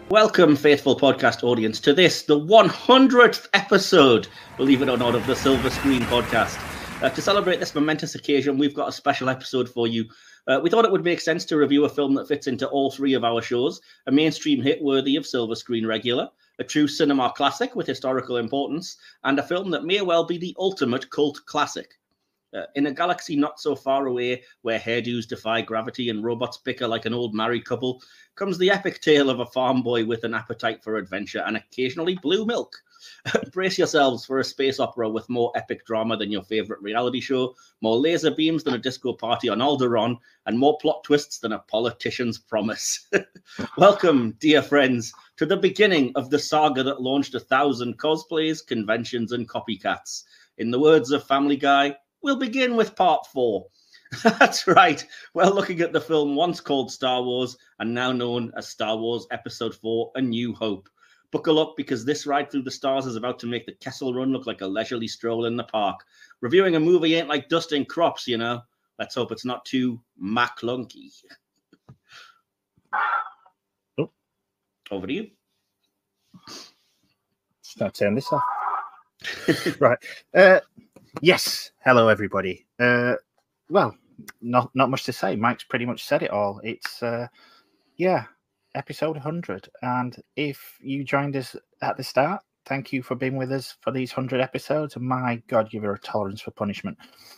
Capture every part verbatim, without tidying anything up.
Welcome, faithful podcast audience, to this, the one hundredth episode, believe it or not, of the Silver Screen podcast. Uh, to celebrate this momentous occasion, we've got a special episode for you. Uh, we thought it would make sense to review a film that fits into all three of our shows, a mainstream hit worthy of Silver Screen regular, a true cinema classic with historical importance, and a film that may well be the ultimate cult classic. Uh, in a galaxy not so far away, where hairdos defy gravity and robots bicker like an old married couple, comes the epic tale of a farm boy with an appetite for adventure and occasionally blue milk. Brace yourselves for a space opera with more epic drama than your favourite reality show, more laser beams than a disco party on Alderaan, and more plot twists than a politician's promise. Welcome, dear friends, to the beginning of the saga that launched a thousand cosplays, conventions, and copycats. In the words of Family Guy, we'll begin with part four. That's right. We're looking at the film once called Star Wars and now known as Star Wars Episode four, A New Hope. Buckle up, because this ride through the stars is about to make the Kessel Run look like a leisurely stroll in the park. Reviewing a movie ain't like dusting crops, you know. Let's hope it's not too maclunky. Oh. Over to you. Start turning this off. Right. Uh, yes. Hello, everybody. Uh, well, not not much to say. Mike's pretty much said it all. It's, uh, yeah, episode one hundred. And if you joined us at the start, thank you for being with us for these one hundred episodes. And my God, you've got a tolerance for punishment.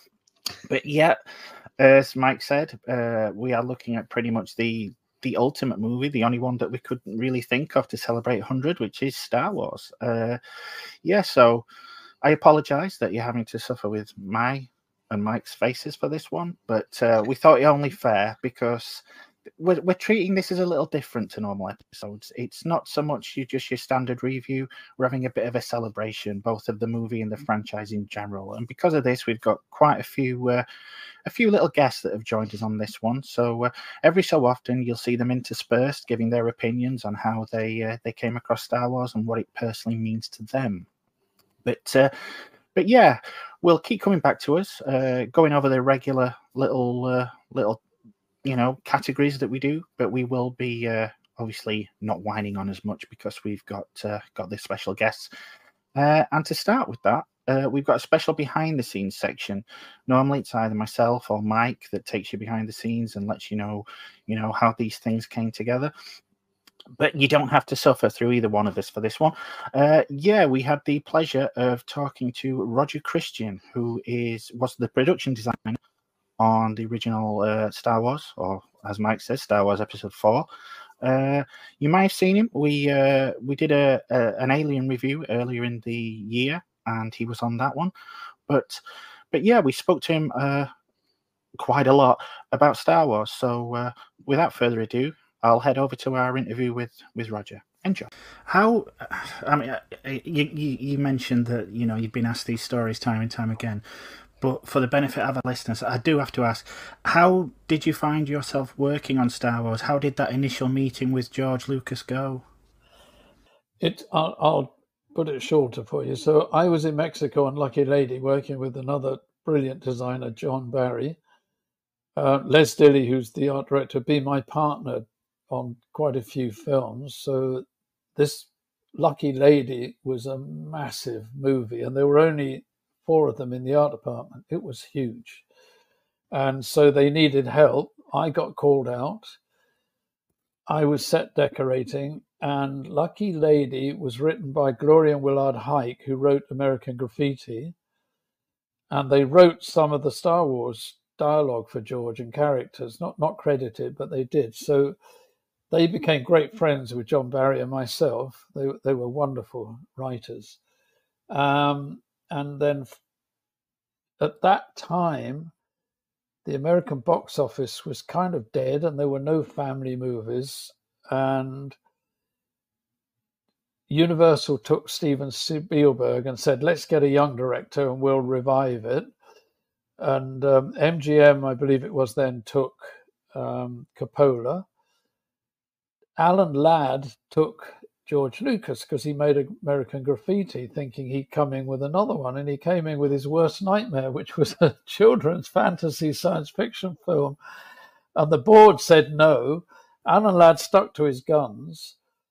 But yeah, as Mike said, uh, we are looking at pretty much the the ultimate movie, the only one that we couldn't really think of to celebrate one hundred, which is Star Wars. Uh, yeah, so I apologize that you're having to suffer with my and Mike's faces for this one, but uh, we thought it only fair because we're, we're treating this as a little different to normal episodes. It's not so much you just your standard review. We're having a bit of a celebration, both of the movie and the franchise in general. And because of this, we've got quite a few uh, a few little guests that have joined us on this one. So uh, every so often, you'll see them interspersed, giving their opinions on how they uh, they came across Star Wars and what it personally means to them. But uh, but yeah, we'll keep coming back to us, uh, going over the regular little uh, little you know categories that we do. But we will be uh, obviously not whining on as much because we've got uh, got this special guests. Uh, and to start with that, uh, we've got a special behind the scenes section. Normally, it's either myself or Mike that takes you behind the scenes and lets you know, you know, how these things came together. But you don't have to suffer through either one of us for this one. Uh, yeah, we had the pleasure of talking to Roger Christian, who is was the production designer on the original uh, Star Wars, or as Mike says, Star Wars Episode four. Uh, you might have seen him. We uh, we did a, a an Alien review earlier in the year, and he was on that one. But but yeah, we spoke to him uh, quite a lot about Star Wars. So uh, without further ado, I'll head over to our interview with, with Roger. Enjoy. How, I mean, you, you you mentioned that, you know, you've been asked these stories time and time again, but for the benefit of our listeners, I do have to ask, how did you find yourself working on Star Wars? How did that initial meeting with George Lucas go? It, I'll, I'll put it shorter for you. So I was in Mexico on Lucky Lady working with another brilliant designer, John Barry. Uh, Les Dilley, who's the art director, being my partner on quite a few films. So this Lucky Lady was a massive movie, and there were only four of them in the art department. It was huge. And so they needed help. I got called out. I was set decorating, and Lucky Lady was written by Gloria and Willard Hike, who wrote American Graffiti. And they wrote some of the Star Wars dialogue for George and characters, not, not credited, but they did. So they became great friends with John Barry and myself. They they were wonderful writers. Um, and then at that time, the American box office was kind of dead and there were no family movies. And Universal took Steven Spielberg and said, let's get a young director and we'll revive it. And um, M G M, I believe it was then, took um, Coppola. Alan Ladd took George Lucas because he made American Graffiti thinking he'd come in with another one, and he came in with his worst nightmare, which was a children's fantasy science fiction film. And the board said no. Alan Ladd stuck to his guns.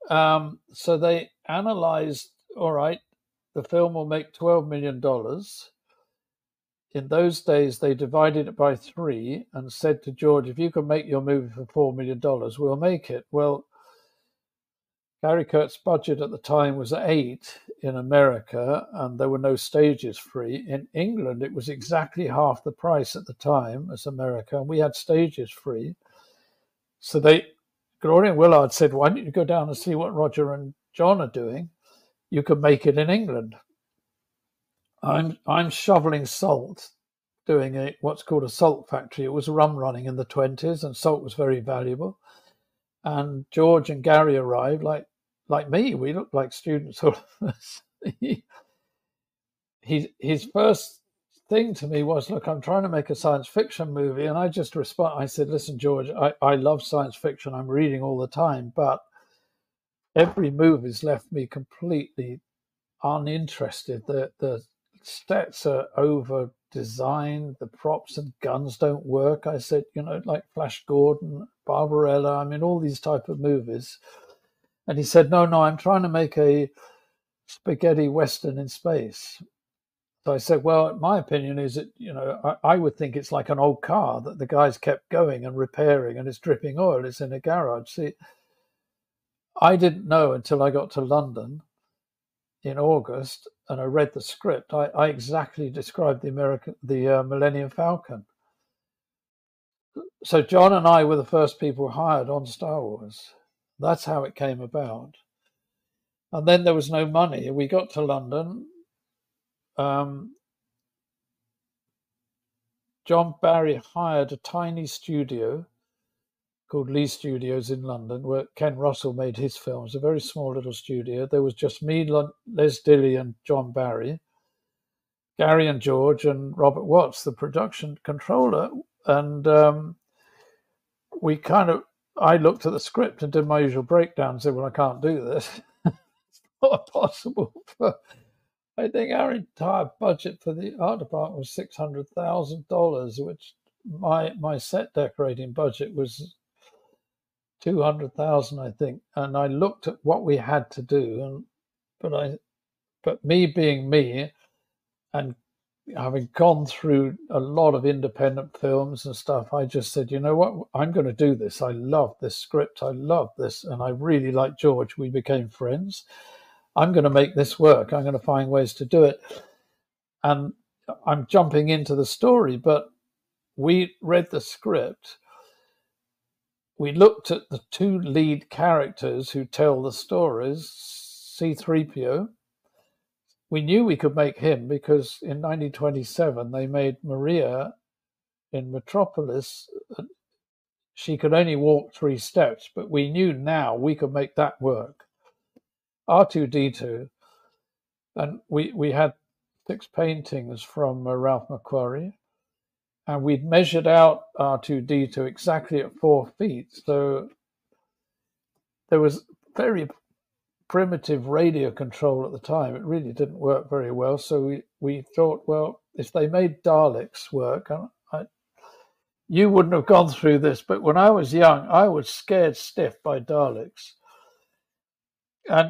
Um, so they analyzed, all right, the film will make twelve million dollars. In those days, they divided it by three and said to George, if you can make your movie for four million dollars, we'll make it. Well, Gary Kurtz's budget at the time was eight in America, and there were no stages free. In England, it was exactly half the price at the time as America, and we had stages free. So they, Gloria and Willard said, why don't you go down and see what Roger and John are doing? You could make it in England. I'm I'm shoveling salt, doing a what's called a salt factory. It was rum running in the twenties, and salt was very valuable. And George and Gary arrived, like like me. We looked like students. he, he, his first thing to me was, look, I'm trying to make a science fiction movie. And I just respond. I said, listen, George, I, I love science fiction. I'm reading all the time. But every movie's left me completely uninterested. The, the sets are over designed, the props and guns don't work. I said, you know, like Flash Gordon, Barbarella, I mean, all these type of movies. And he said, no, no, I'm trying to make a spaghetti Western in space. So I said, well, my opinion is that, you know, I, I would think it's like an old car that the guys kept going and repairing and it's dripping oil. It's in a garage. See, I didn't know until I got to London in August and I read the script. I, I exactly described the American, the uh, Millennium Falcon. So John and I were the first people hired on Star Wars. That's how it came about. And then there was no money. We got to London. Um, John Barry hired a tiny studio called Lee Studios in London, where Ken Russell made his films, a very small little studio. There was just me, Les Dilly, and John Barry, Gary and George, and Robert Watts, the production controller. And um, we kind of, I looked at the script and did my usual breakdown and said, well, I can't do this. It's not possible. For, I think our entire budget for the art department was six hundred thousand dollars, which my my set decorating budget was two hundred thousand, I think. And I looked at what we had to do, and but I, but me being me, and having gone through a lot of independent films and stuff, I just said, you know what, I'm going to do this. I love this script. I love this, and I really like George. We became friends. I'm going to make this work. I'm going to find ways to do it. And I'm jumping into the story, but we read the script. We looked at the two lead characters who tell the stories, C three P O. We knew we could make him because in nineteen twenty-seven, they made Maria in Metropolis. She could only walk three steps, but we knew now we could make that work. R two D two, and we, we had six paintings from uh, Ralph McQuarrie, and we'd measured out R two D two exactly at four feet. So there was very primitive radio control at the time. It really didn't work very well. So we, we thought, well, if they made Daleks work, and I, you wouldn't have gone through this, but when I was young, I was scared stiff by Daleks. And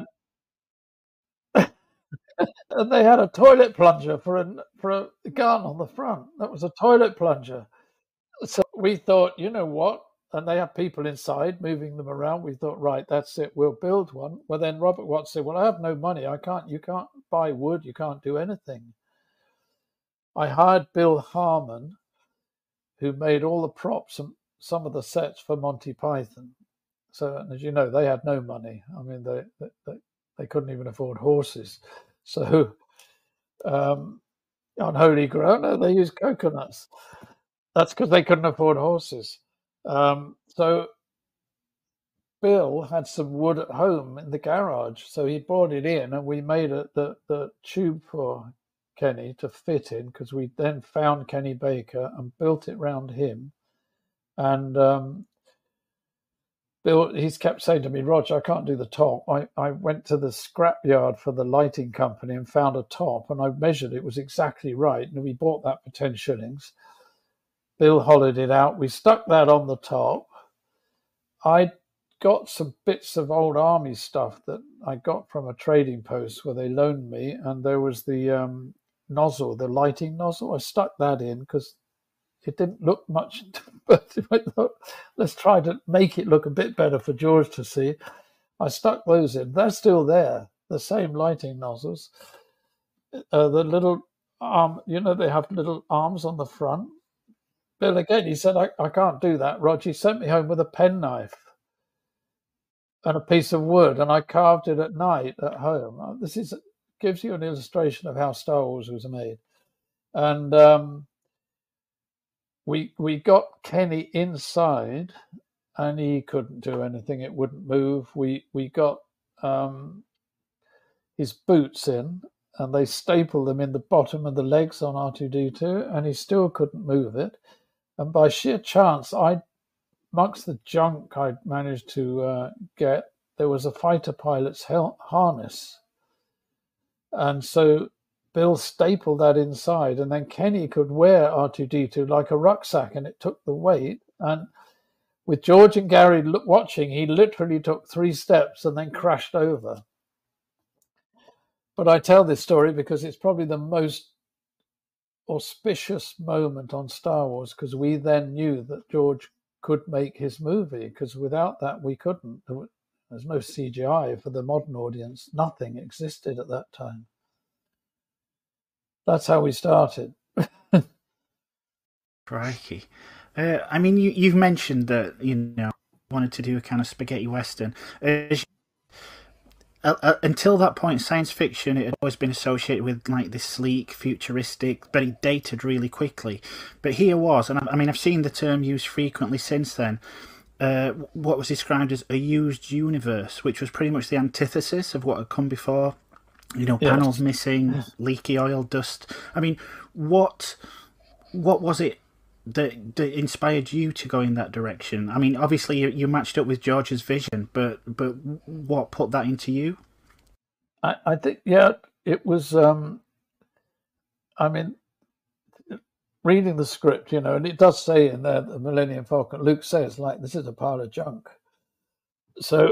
And they had a toilet plunger for a, for a gun on the front. That was a toilet plunger. So we thought, you know what? And they had people inside moving them around. We thought, right, that's it. We'll build one. Well, then Robert Watts said, well, I have no money. I can't, you can't buy wood. You can't do anything. I hired Bill Harmon, who made all the props and some of the sets for Monty Python. So, as you know, they had no money. I mean, they, they, they couldn't even afford horses. So, um, on Holy Grail, no, they used coconuts. That's because they couldn't afford horses. Um, so, Bill had some wood at home in the garage, so he brought it in, and we made it the the tube for Kenny to fit in, because we then found Kenny Baker and built it round him. And um, Bill, he's kept saying to me, Roger, I can't do the top. I, I went to the scrapyard for the lighting company and found a top, and I measured it was exactly right. And we bought that for ten shillings. Bill hollowed it out. We stuck that on the top. I got some bits of old army stuff that I got from a trading post where they loaned me, and there was the um, nozzle, the lighting nozzle. I stuck that in because it didn't look much, but I thought, let's try to make it look a bit better for George to see. I stuck those in. They're still there, the same lighting nozzles. Uh, the little arm, you know, they have little arms on the front. Bill, again, he said, I, I can't do that, Rog. He sent me home with a penknife and a piece of wood, and I carved it at night at home. This is gives you an illustration of how Star Wars was made. And um, we we got Kenny inside, and he couldn't do anything. It wouldn't move. We we got um, his boots in, and they stapled them in the bottom of the legs on R two D two, and he still couldn't move it. And by sheer chance, I, amongst the junk I'd managed to uh, get, there was a fighter pilot's hel- harness. And so Bill stapled that inside, and then Kenny could wear R two D two like a rucksack, and it took the weight. And with George and Gary look, watching, he literally took three steps and then crashed over. But I tell this story because it's probably the most auspicious moment on Star Wars, because we then knew that George could make his movie, because without that we couldn't. There's no C G I for the modern audience. Nothing existed at that time. That's how we started. Crikey. Uh, I mean, you, you've mentioned that, you know, wanted to do a kind of spaghetti western. Uh, Uh, uh, until that point, science fiction, it had always been associated with like this sleek, futuristic, but it dated really quickly. But here was, and I, I mean, I've seen the term used frequently since then, uh, what was described as a used universe, which was pretty much the antithesis of what had come before. You know, Yes. panels missing, yes. leaky oil, dust. I mean, what what was it that, that inspired you to go in that direction? I mean, obviously you, you matched up with George's vision, but but what put that into you? I, I think, yeah, it was, um, I mean, reading the script, you know, and it does say in there, the Millennium Falcon, Luke says, like, this is a pile of junk. So,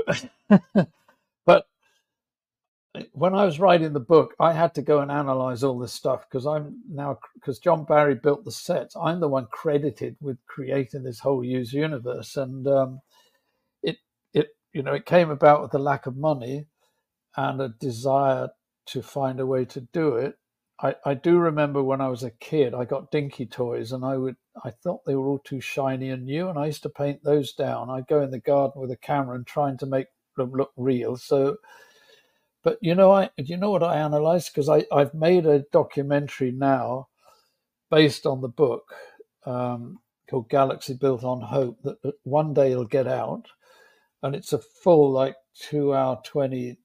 but when I was writing the book, I had to go and analyze all this stuff, because I'm now, because John Barry built the sets, I'm the one credited with creating this whole used universe. And um, it, it, you know, it came about with a lack of money and a desire to find a way to do it. I, I do remember when I was a kid, I got dinky toys, and I would, I thought they were all too shiny and new, and I used to paint those down. I'd go in the garden with a camera and trying to make them look real. So, but you know, I, you know what I analyzed? Because I, I've made a documentary now based on the book um, called Galaxy Built on Hope, that, that one day it'll get out, and it's a full, like, two hour twenty,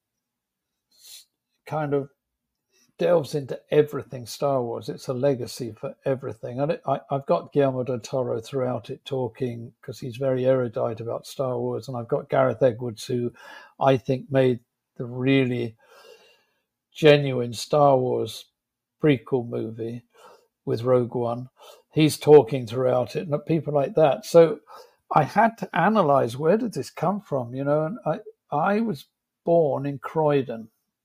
kind of delves into everything Star Wars. It's a legacy for everything. And it, I, I've got Guillermo del Toro throughout it talking, because he's very erudite about Star Wars. And I've got Gareth Edwards, who I think made the really genuine Star Wars prequel movie with Rogue One. He's talking throughout it, and people like that. So I had to analyze, where did this come from, you know? And I, I was born in Croydon.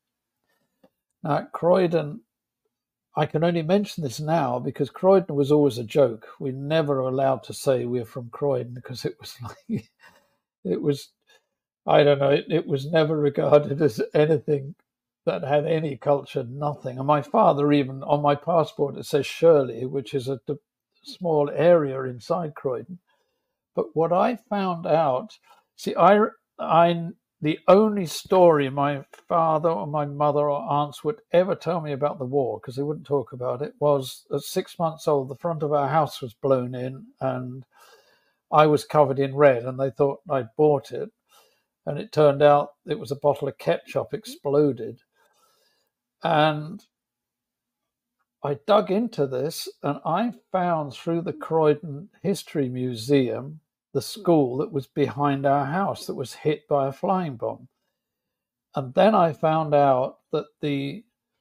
Now, Croydon, I can only mention this now because Croydon was always a joke. We never were allowed to say we're from Croydon, because it was like, it was, I don't know, it, it was never regarded as anything that had any culture, nothing. And my father, even on my passport, it says Shirley, which is a, a small area inside Croydon. But what I found out, see, I, I, the only story my father or my mother or aunts would ever tell me about the war, because they wouldn't talk about it, was at six months old, the front of our house was blown in and I was covered in red, and they thought I'd bought it. And it turned out it was a bottle of ketchup exploded. And I dug into this, and I found through the Croydon History Museum the school that was behind our house that was hit by a flying bomb. And then I found out that the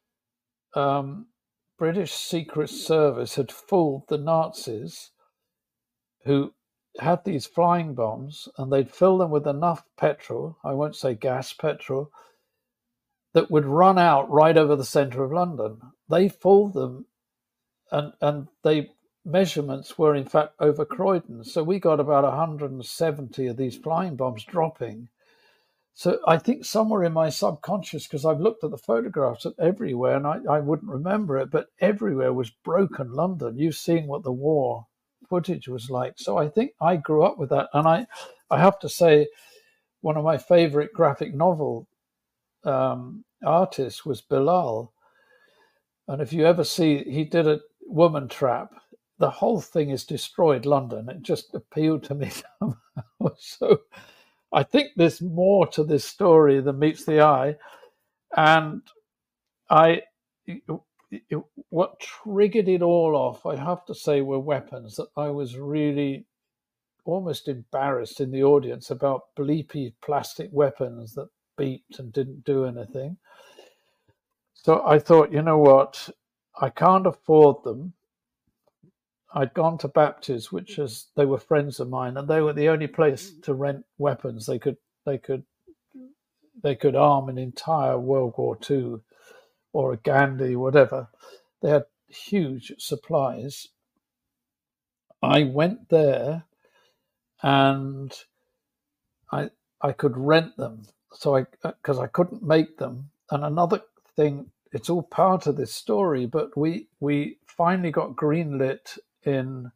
um, British Secret Service had fooled the Nazis, who had these flying bombs, and they'd fill them with enough petrol, I won't say gas, petrol, that would run out right over the centre of London. They fooled them, and and they measurements were in fact over Croydon. So we got about one hundred seventy of these flying bombs dropping. So I think somewhere in my subconscious, because I've looked at the photographs of everywhere, and I, I wouldn't remember it, but everywhere was broken London. You've seen what the war footage was like. So I think I grew up with that. And I, I have to say, one of my favorite graphic novel um, artists was Bilal. And if you ever see, he did a woman trap. The whole thing is destroyed London. It just appealed to me. So I think there's more to this story than meets the eye. And I, what triggered it all off, I have to say, were weapons that I was really almost embarrassed in the audience about bleepy plastic weapons that beeped and didn't do anything. So I thought, you know what, I can't afford them. I'd gone to Baptist, which is, they were friends of mine, and they were the only place to rent weapons. They could, they could, they could arm an entire World War Two or a Gandhi, whatever. They had huge supplies. I went there, and I I could rent them. So I, because I couldn't make them. And another thing, it's all part of this story, but we we finally got greenlit in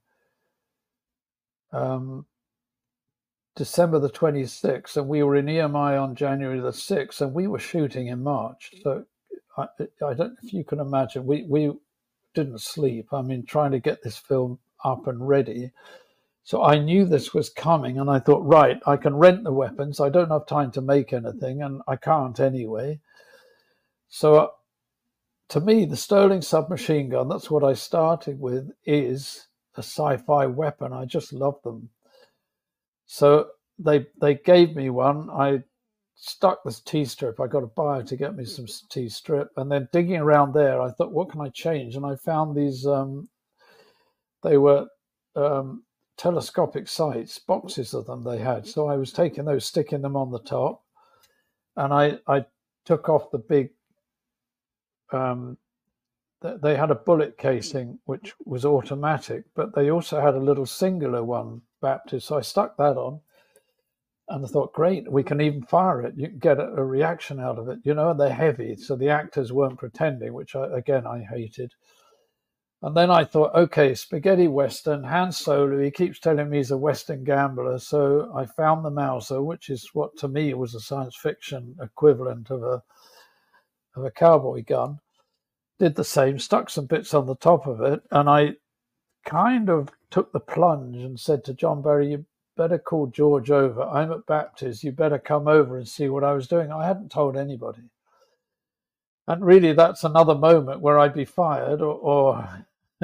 um, December the twenty-sixth, and we were in E M I on January the sixth, and we were shooting in March. So I, I don't know if you can imagine, we, we didn't sleep. I mean, trying to get this film up and ready. So I knew this was coming, and I thought, right, I can rent the weapons. I don't have time to make anything, and I can't anyway. So to me, the Sterling submachine gun, that's what I started with, is a sci-fi weapon. I just love them. So they they gave me one. I stuck this T-strip. I got a buyer to get me some T-strip. And then digging around there, I thought, what can I change? And I found these, um, they were um, telescopic sights, boxes of them they had. So I was taking those, sticking them on the top. And I, I took off the big, um, they had a bullet casing, which was automatic, but they also had a little singular one, Baptist. So I stuck that on, and I thought, great, we can even fire it. You can get a, a reaction out of it, you know, and they're heavy. So the actors weren't pretending, which I, again, I hated. And then I thought, okay, spaghetti Western, Han Solo, he keeps telling me he's a Western gambler. So I found the Mauser, which is what to me was a science fiction equivalent of a, of a cowboy gun. Did the same, stuck some bits on the top of it, and I kind of took the plunge and said to John Barry, you better call George over. I'm at Baptist. You better come over and see what I was doing. I hadn't told anybody. And really, that's another moment where I'd be fired or... or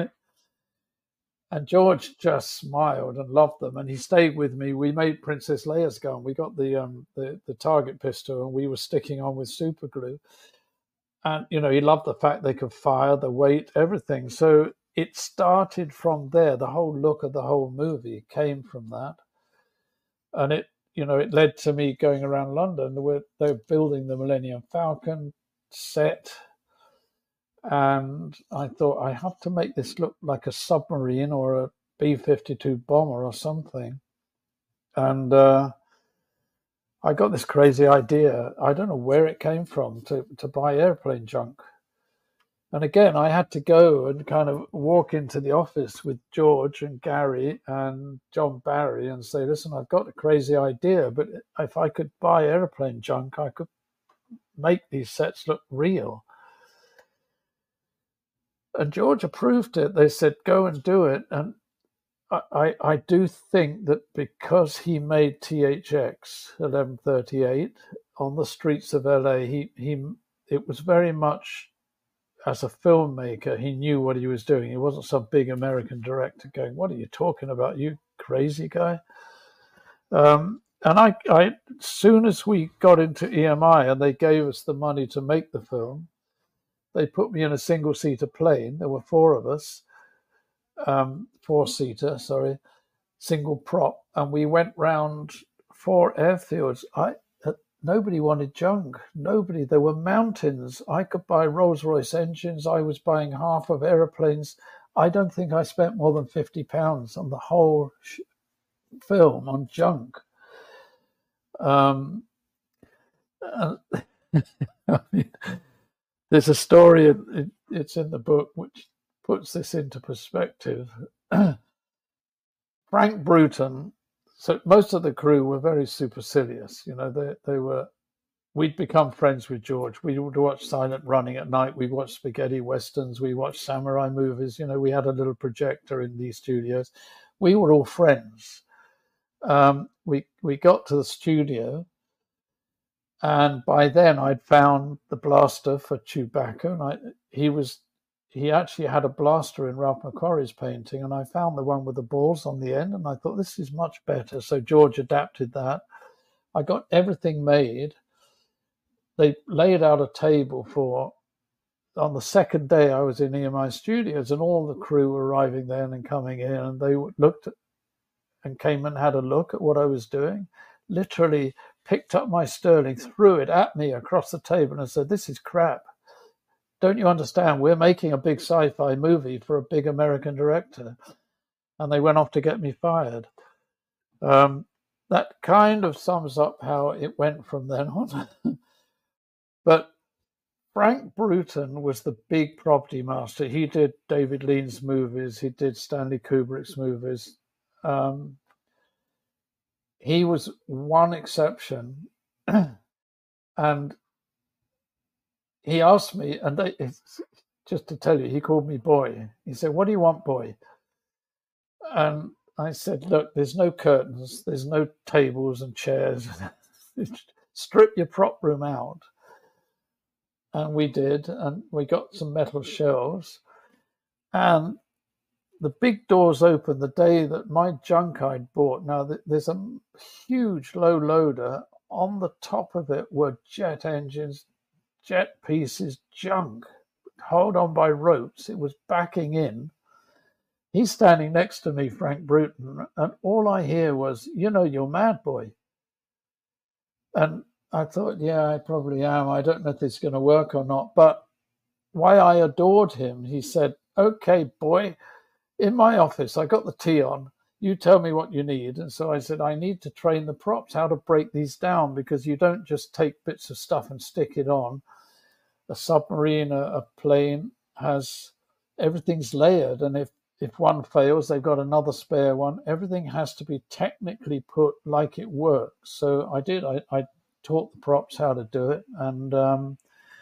and George just smiled and loved them, and he stayed with me. We made Princess Leia's gun. We got the, um, the, the target pistol, and we were sticking on with super glue. And, you know, he loved the fact they could fire, the weight, everything. So it started from there. The whole look of the whole movie came from that. And it, you know, it led to me going around London. Where they were building the Millennium Falcon set. And I thought, I have to make this look like a submarine or a B fifty-two bomber or something. And uh, I got this crazy idea. I don't know where it came from to, to buy airplane junk. And again, I had to go and kind of walk into the office with George and Gary and John Barry and say, listen, I've got a crazy idea, but if I could buy airplane junk, I could make these sets look real. And George approved it. They said, go and do it. And I, I do think that because he made T H X eleven thirty-eight on the streets of L A, he, he it was very much, as a filmmaker, he knew what he was doing. He wasn't some big American director going, what are you talking about, you crazy guy? Um, and I, I, as soon as we got into E M I and they gave us the money to make the film, they put me in a single-seater plane. There were four of us. Um, four-seater, sorry, single prop, and we went round four airfields. I uh, nobody wanted junk. Nobody. There were mountains. I could buy Rolls-Royce engines. I was buying half of aeroplanes. I don't think I spent more than fifty pounds on the whole sh- film on junk. Um, uh, I mean, there's a story, it, it's in the book, which puts this into perspective. Frank Bruton, so most of the crew were very supercilious. You know, they, they were, we'd become friends with George. We would watch Silent Running at night. We watched spaghetti westerns. We watched samurai movies. You know, we had a little projector in these studios. We were all friends. Um, we, we got to the studio, and by then I'd found the blaster for Chewbacca, and I, he was, he actually had a blaster in Ralph McQuarrie's painting, and I found the one with the balls on the end, and I thought, this is much better. So George adapted that. I got everything made. They laid out a table for, on the second day I was in E M I Studios, and all the crew were arriving then and coming in, and they looked at, and came and had a look at what I was doing, literally picked up my Sterling, threw it at me across the table and said, this is crap. Don't you understand? We're making a big sci-fi movie for a big American director. And they went off to get me fired. Um, that kind of sums up how it went from then on. But Frank Bruton was the big property master. He did David Lean's movies. He did Stanley Kubrick's movies. Um, he was one exception. And he asked me, and they, just to tell you, he called me boy. He said, what do you want, boy? And I said, look, there's no curtains. There's no tables and chairs. Strip your prop room out. And we did, and we got some metal shelves. And the big doors opened the day that my junk I'd bought. Now, there's a huge low loader. On the top of it were jet engines, jet pieces, junk, held on by ropes. It was backing in. He's standing next to me, Frank Bruton, and all I hear was, you know, you're mad, boy. And I thought, yeah, I probably am. I don't know if this is going to work or not. But why I adored him, he said, okay, boy, in my office, I got the tea on. You tell me what you need. And so I said, I need to train the props how to break these down, because you don't just take bits of stuff and stick it on. A submarine, a, a plane has, everything's layered. And if, if one fails, they've got another spare one. Everything has to be technically put like it works. So I did. I, I taught the props how to do it. And um,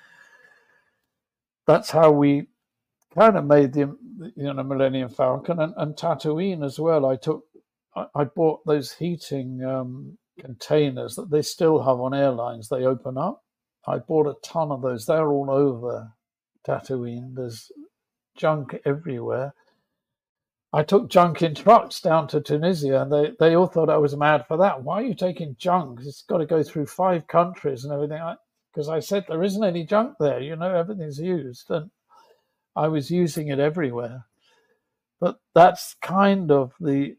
that's how we kind of made the, you know, Millennium Falcon and, and Tatooine as well. I took, I, I bought those heating um, containers that they still have on airlines. They open up. I bought a ton of those. They're all over Tatooine. There's junk everywhere. I took junk in trucks down to Tunisia, and they, they all thought I was mad for that. Why are you taking junk? It's got to go through five countries and everything. Because I, I said there isn't any junk there. You know, everything's used. And I was using it everywhere. But that's kind of the,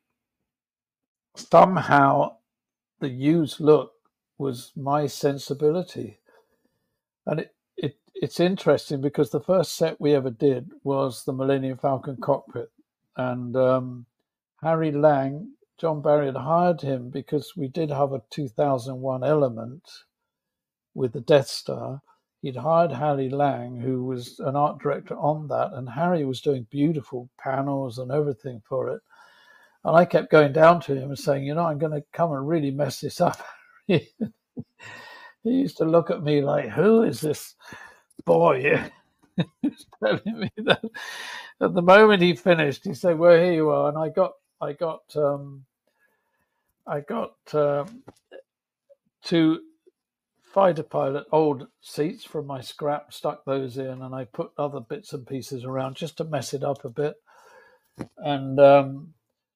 somehow the used look was my sensibility. And it, it it's interesting because the first set we ever did was the Millennium Falcon cockpit. And um, Harry Lang, John Barry had hired him because we did have a two thousand one Element with the Death Star. He'd hired Harry Lang, who was an art director on that, and Harry was doing beautiful panels and everything for it. And I kept going down to him and saying, you know, I'm going to come and really mess this up. He used to look at me like, who is this boy? He's telling me that. At the moment he finished, he said, well, here you are. And I got, I got, um, I got um, two fighter pilot old seats from my scrap, stuck those in, and I put other bits and pieces around just to mess it up a bit. And um,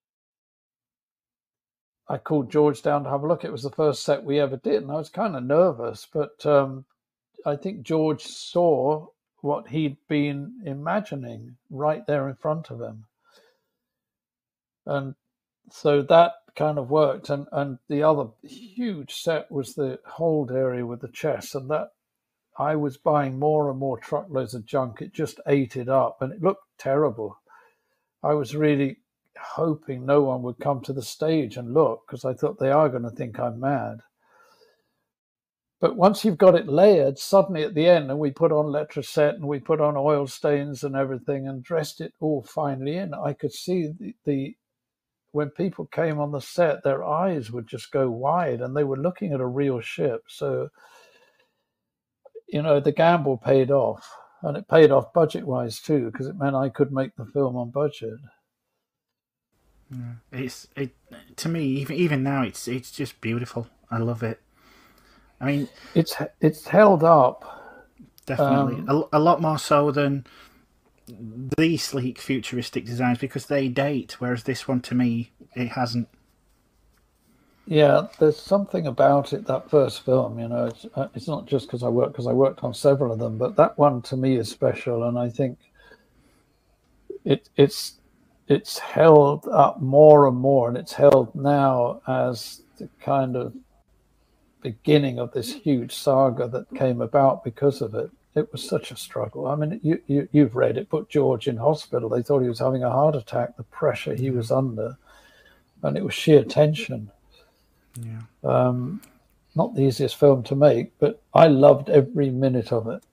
I called George down to have a look. It was the first set we ever did, and I was kind of nervous, but um, I think George saw what he'd been imagining right there in front of him. And so that kind of worked. And, and the other huge set was the hold area with the chest. And that I was buying more and more truckloads of junk. It just ate it up and it looked terrible. I was really hoping no one would come to the stage and look, because I thought they are going to think I'm mad. But once you've got it layered, suddenly at the end, and we put on letraset and we put on oil stains and everything and dressed it all finely in, I could see the, the when people came on the set, their eyes would just go wide and they were looking at a real ship. So, you know, the gamble paid off, and it paid off budget-wise too, because it meant I could make the film on budget. Yeah, it's it to me even even now it's it's just beautiful. I love it. I mean, it's it's held up definitely um, a, a lot more so than the sleek futuristic designs, because they date, whereas this one to me it hasn't. Yeah, there's something about it, that first film, you know, it's, uh, it's not just because I worked, because I worked on several of them, but that one to me is special, and I think it it's it's held up more and more, and it's held now as the kind of beginning of this huge saga that came about because of it. It was such a struggle. I mean, you, you, you've read it, put George in hospital. They thought he was having a heart attack, the pressure he was under, and it was sheer tension. Yeah. Um, not the easiest film to make, but I loved every minute of it.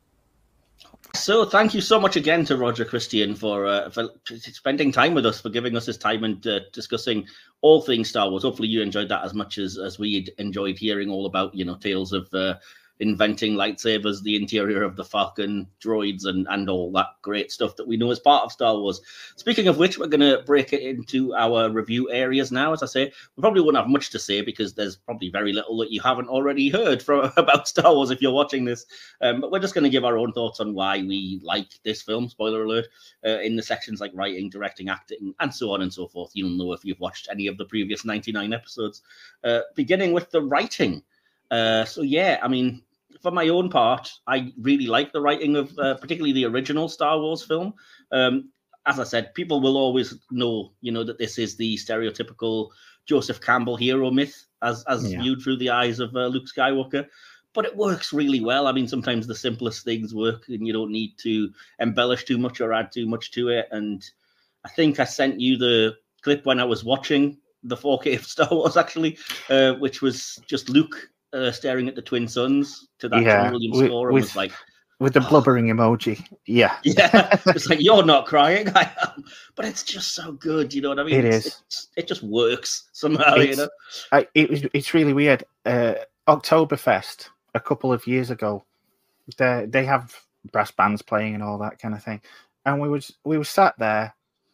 So thank you so much again to Roger Christian for, uh, for spending time with us, for giving us his time and uh, discussing all things Star Wars. Hopefully you enjoyed that as much as, as we enjoyed hearing all about, you know, tales of uh, inventing lightsabers, the interior of the Falcon, droids, and, and all that great stuff that we know as part of Star Wars. Speaking of which, we're going to break it into our review areas now. As I say, we probably won't have much to say because there's probably very little that you haven't already heard from about Star Wars if you're watching this. Um, but we're just going to give our own thoughts on why we like this film, spoiler alert, uh, in the sections like writing, directing, acting, and so on and so forth. You'll know if you've watched any of the previous ninety-nine episodes. Uh, beginning with the writing. Uh, so, yeah, I mean, for my own part, I really like the writing of uh, particularly the original Star Wars film. Um, as I said, people will always know, you know, that this is the stereotypical Joseph Campbell hero myth as, as yeah. viewed through the eyes of uh, Luke Skywalker. But it works really well. I mean, sometimes the simplest things work and you don't need to embellish too much or add too much to it. And I think I sent you the clip when I was watching the four K of Star Wars, actually, uh, which was just Luke Uh, staring at the twin suns to that yeah, John Williams with, score and with, was like, with the blubbering oh. emoji. Yeah. Yeah. It's like, you're not crying. I am. But it's just so good. You know what I mean? It it's, is. It's, it just works somehow, it's, you know? I, it was, it's really weird. Uh, Oktoberfest, a couple of years ago, they, they have brass bands playing and all that kind of thing. And we was we were sat there,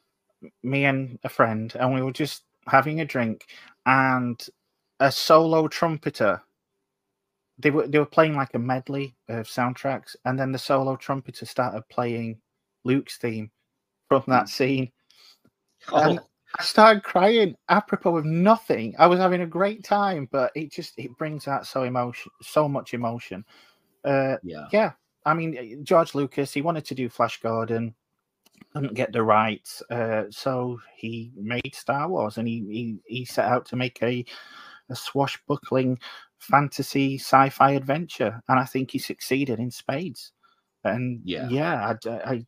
me and a friend, and we were just having a drink, and a solo trumpeter, They were they were playing like a medley of soundtracks, and then the solo trumpeter started playing Luke's theme from that scene. Oh. And I started crying apropos of nothing. I was having a great time, but it just it brings out so emotion, so much emotion. Uh, yeah, yeah. I mean, George Lucas, he wanted to do Flash Gordon, couldn't get the rights, uh, so he made Star Wars, and he he, he set out to make a a swashbuckling fantasy sci-fi adventure, and I think he succeeded in spades. And yeah, yeah I, I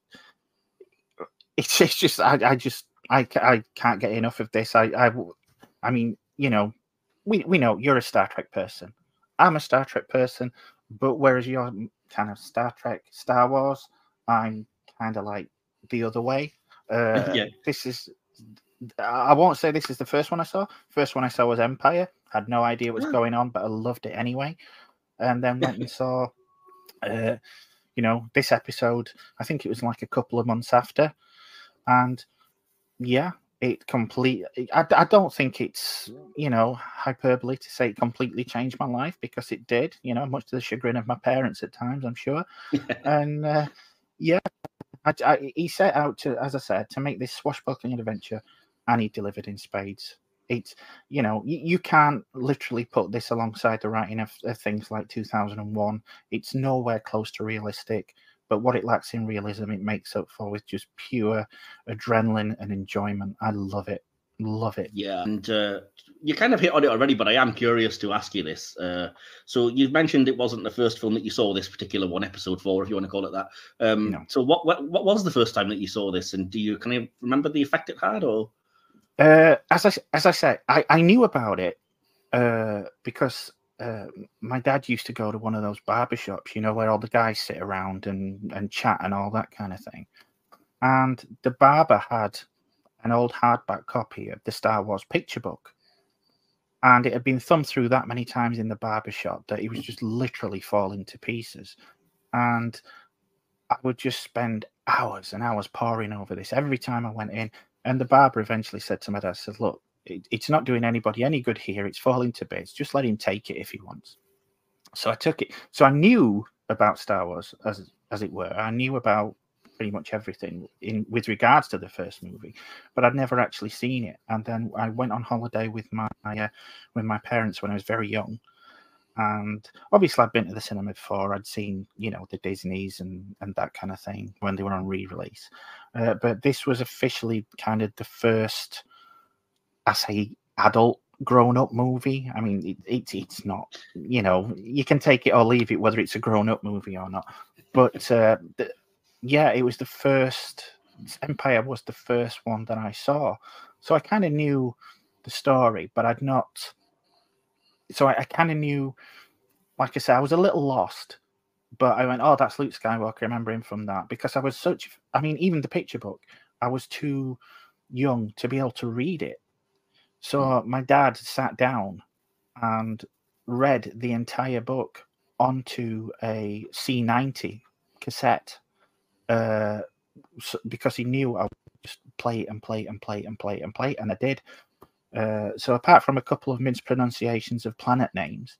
it's, it's just I, I just I, I can't get enough of this. I, I I mean, you know, we we know you're a Star Trek person. I'm a Star Trek person, but whereas you're kind of Star Trek, Star Wars, I'm kind of like the other way. Uh, yeah, this is. I won't say this is the first one I saw. First one I saw was Empire. Had no idea what was going on, but I loved it anyway. And then went and saw, uh, you know, this episode. I think it was like a couple of months after. And yeah, it completely. I, I don't think it's, you know, hyperbole to say it completely changed my life, because it did. You know, much to the chagrin of my parents at times, I'm sure. and uh, yeah, I, I, he set out to, as I said, to make this swashbuckling adventure. And he delivered in spades. It's, you know, you, you can't literally put this alongside the writing of, of things like two thousand one. It's nowhere close to realistic, but what it lacks in realism, it makes up for with just pure adrenaline and enjoyment. I love it. Love it. Yeah, and uh, you kind of hit on it already, but I am curious to ask you this. Uh, so you've mentioned it wasn't the first film that you saw, this particular one, episode four, if you want to call it that. Um, No. So what, what what was the first time that you saw this, and do you kind of remember the effect it had, or? Uh, as I as I said, I, I knew about it uh, because uh, my dad used to go to one of those barbershops, you know, where all the guys sit around and, and chat and all that kind of thing. And the barber had an old hardback copy of the Star Wars picture book. And it had been thumbed through that many times in the barbershop that it was just literally falling to pieces. And I would just spend hours and hours poring over this every time I went in. And the barber eventually said to my dad, said, look, it, it's not doing anybody any good here. It's falling to bits. Just let him take it if he wants. So I took it. So I knew about Star Wars, as as it were. I knew about pretty much everything in with regards to the first movie, but I'd never actually seen it. And then I went on holiday with my uh, with my parents when I was very young. And obviously I'd been to the cinema before. I'd seen, you know, the Disneys and, and that kind of thing when they were on re-release. Uh, but this was officially kind of the first, I say, adult grown-up movie. I mean, it, it, it's not, you know, you can take it or leave it, whether it's a grown-up movie or not. But uh, the, yeah, it was the first, Empire was the first one that I saw. So I kind of knew the story, but I'd not... So I, I kind of knew, like I said, I was a little lost, but I went, oh, that's Luke Skywalker. I remember him from that, because I was such, I mean, even the picture book, I was too young to be able to read it. So my dad sat down and read the entire book onto a C ninety cassette uh, so, because he knew I would just play it and play it and play it and play it and play it, and I did. Uh, so apart from a couple of mispronunciations of planet names,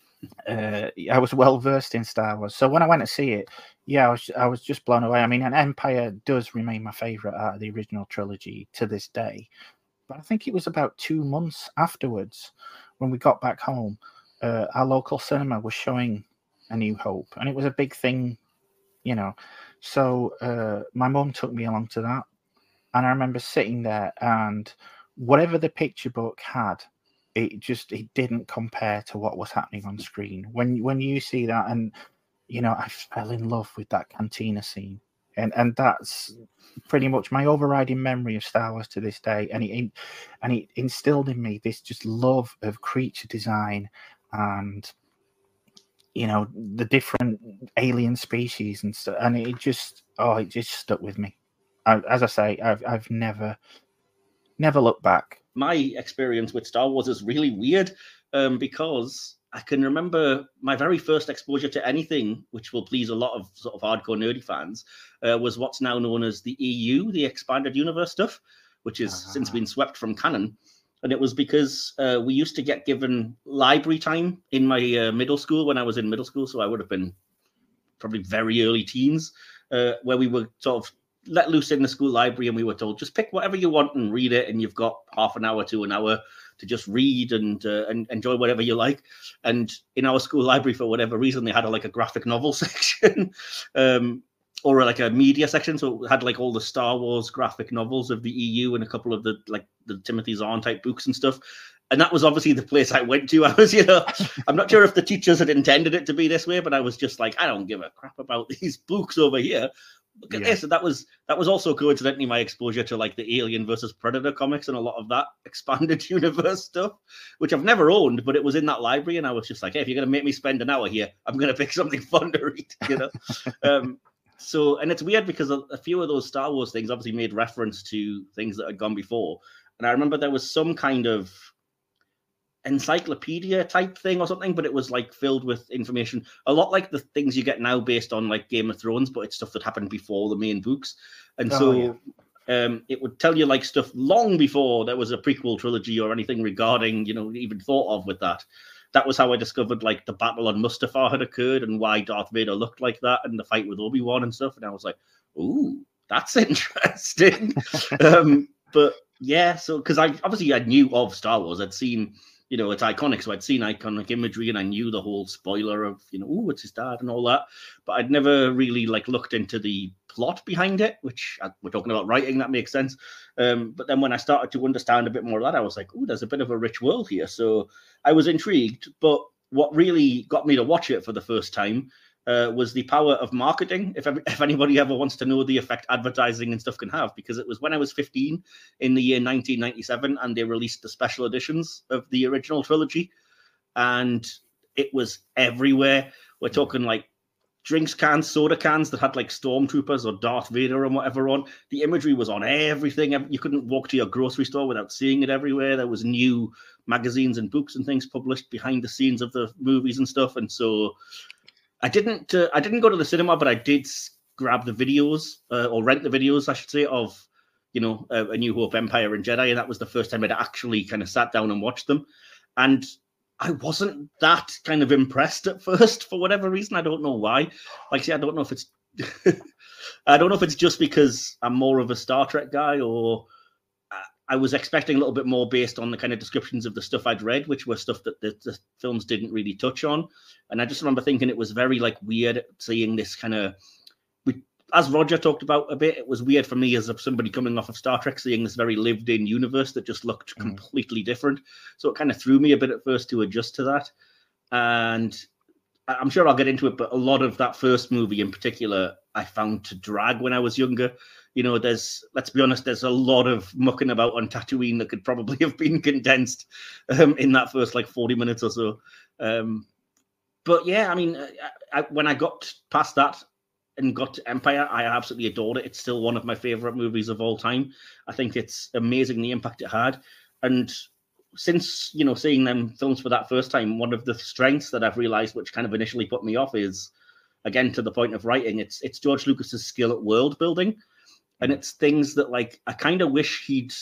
uh, I was well versed in Star Wars. So when I went to see it, yeah, I was I was just blown away. I mean, and Empire does remain my favorite out of the original trilogy to this day. But I think it was about two months afterwards when we got back home, uh, our local cinema was showing A New Hope, and it was a big thing, you know. So uh, my mum took me along to that, and I remember sitting there and whatever the picture book had, it just it didn't compare to what was happening on screen. When when you see that, and you know, I fell in love with that cantina scene, and and that's pretty much my overriding memory of Star Wars to this day. And it and it instilled in me this just love of creature design, and you know, the different alien species and stuff. And it just oh, it just stuck with me. I, as I say, I've I've never. Never look back. My experience with Star Wars is really weird um, because I can remember my very first exposure to anything, which will please a lot of sort of hardcore nerdy fans, uh, was what's now known as the E U, the Expanded Universe stuff, which has uh-huh. since been swept from canon. And it was because uh, we used to get given library time in my uh, middle school when I was in middle school. So I would have been probably very early teens, uh, where we were sort of let loose in the school library, and we were told just pick whatever you want and read it, and you've got half an hour to an hour to just read and uh, and enjoy whatever you like. And in our school library, for whatever reason, they had a, like a graphic novel section, um, or like a media section. So it had like all the Star Wars graphic novels of the E U and a couple of the like the Timothy Zahn type books and stuff. And that was obviously the place I went to. I was, you know, I'm not sure if the teachers had intended it to be this way, but I was just like, I don't give a crap about these books over here. Look at yeah. this. And that was that was also coincidentally my exposure to like the Alien versus Predator comics and a lot of that expanded universe stuff, which I've never owned, but it was in that library. And I was just like, hey, if you're going to make me spend an hour here, I'm going to pick something fun to read, you know? um, so, and it's weird because a, a few of those Star Wars things obviously made reference to things that had gone before. And I remember there was some kind of encyclopedia type thing or something, but it was like filled with information, a lot like the things you get now based on like Game of Thrones, but it's stuff that happened before the main books. And oh, so yeah. um, it would tell you like stuff long before there was a prequel trilogy or anything regarding, you know, even thought of with that. That was how I discovered like the battle on Mustafar had occurred and why Darth Vader looked like that and the fight with Obi-Wan and stuff. And I was like, ooh, that's interesting. um, but yeah, so because I obviously I knew of Star Wars. I'd seen you know, it's iconic. So I'd seen iconic imagery and I knew the whole spoiler of, you know, oh, it's his dad and all that. But I'd never really like looked into the plot behind it, which uh, we're talking about writing, that makes sense. Um, but then when I started to understand a bit more of that, I was like, oh, there's a bit of a rich world here. So I was intrigued. But what really got me to watch it for the first time Uh, was the power of marketing, if if anybody ever wants to know the effect advertising and stuff can have, because it was when I was fifteen in the year nineteen ninety-seven and they released the special editions of the original trilogy, and it was everywhere. We're talking like drinks cans, soda cans that had like stormtroopers or Darth Vader and whatever on. The imagery was on everything. You couldn't walk to your grocery store without seeing it everywhere. There was new magazines and books and things published behind the scenes of the movies and stuff, and so I didn't. Uh, I didn't go to the cinema, but I did grab the videos uh, or rent the videos, I should say, of you know uh, A New Hope, Empire, and Jedi, and that was the first time I'd actually kind of sat down and watched them. And I wasn't that kind of impressed at first for whatever reason. I don't know why. Like I say, I don't know if it's. I don't know if it's just because I'm more of a Star Trek guy, or I was expecting a little bit more based on the kind of descriptions of the stuff I'd read, which were stuff that the, the films didn't really touch on. And I just remember thinking it was very like weird seeing this kind of, we, as Roger talked about a bit, it was weird for me as somebody coming off of Star Trek, seeing this very lived in universe that just looked mm. completely different. So it kind of threw me a bit at first to adjust to that. And I'm sure I'll get into it, but a lot of that first movie in particular, I found to drag when I was younger. You know, there's, let's be honest, there's a lot of mucking about on Tatooine that could probably have been condensed um, in that first like forty minutes or so. Um, but yeah, I mean, I, I, when I got past that and got to Empire, I absolutely adored it. It's still one of my favorite movies of all time. I think it's amazing the impact it had. And since, you know, seeing them films for that first time, one of the strengths that I've realized, which kind of initially put me off, is, again, to the point of writing, it's it's George Lucas's skill at world building. And it's things that, like, I kind of wish he'd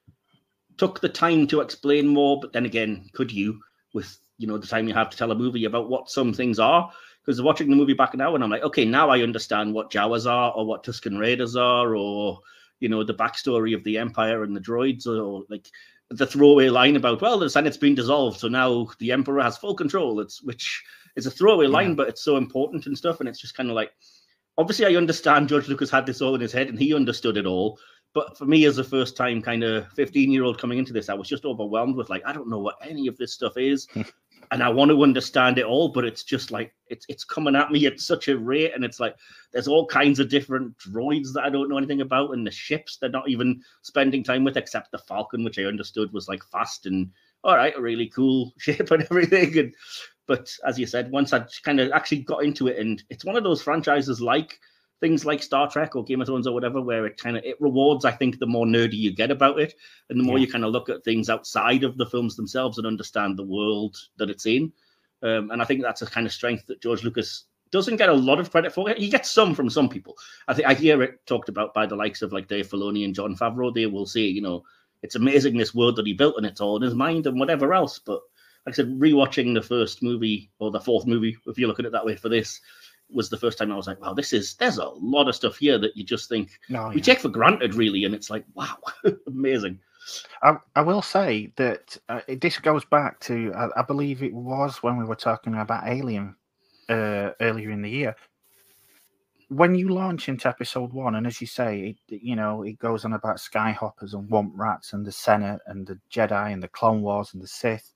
took the time to explain more. But then again, could you, with, you know, the time you have to tell a movie about what some things are? Because watching the movie back now, and I'm like, okay, now I understand what Jawas are, or what Tusken Raiders are, or, you know, the backstory of the Empire and the droids, or like the throwaway line about, well, the Senate's been dissolved, so now the Emperor has full control. It's which is a throwaway yeah. line, but it's so important and stuff. And it's just kind of like, obviously, I understand George Lucas had this all in his head and he understood it all. But for me, as a first-time kind of fifteen-year-old coming into this, I was just overwhelmed with, like, I don't know what any of this stuff is. And I want to understand it all, but it's just like, it's it's coming at me at such a rate. And it's like, there's all kinds of different droids that I don't know anything about. And the ships they're not even spending time with, except the Falcon, which I understood was, like, fast and, all right, a really cool ship and everything. And But as you said, once I kind of actually got into it, and it's one of those franchises like things like Star Trek or Game of Thrones or whatever, where it kind of, it rewards, I think, the more nerdy you get about it. And the more yeah. you kind of look at things outside of the films themselves and understand the world that it's in. Um, and I think that's a kind of strength that George Lucas doesn't get a lot of credit for. He gets some from some people. I think I hear it talked about by the likes of like Dave Filoni and Jon Favreau. They will say, you know, it's amazing this world that he built and it's all in his mind and whatever else. But like I said, rewatching the first movie, or the fourth movie, if you look at it that way, for this, was the first time I was like, wow, this is, there's a lot of stuff here that you just think, no, we yeah. take for granted, really. And it's like, wow, amazing. I, I will say that uh, this goes back to, I, I believe it was when we were talking about Alien uh, earlier in the year. When you launch into episode one, and as you say, it, you know, it goes on about skyhoppers and womp rats and the Senate and the Jedi and the Clone Wars and the Sith.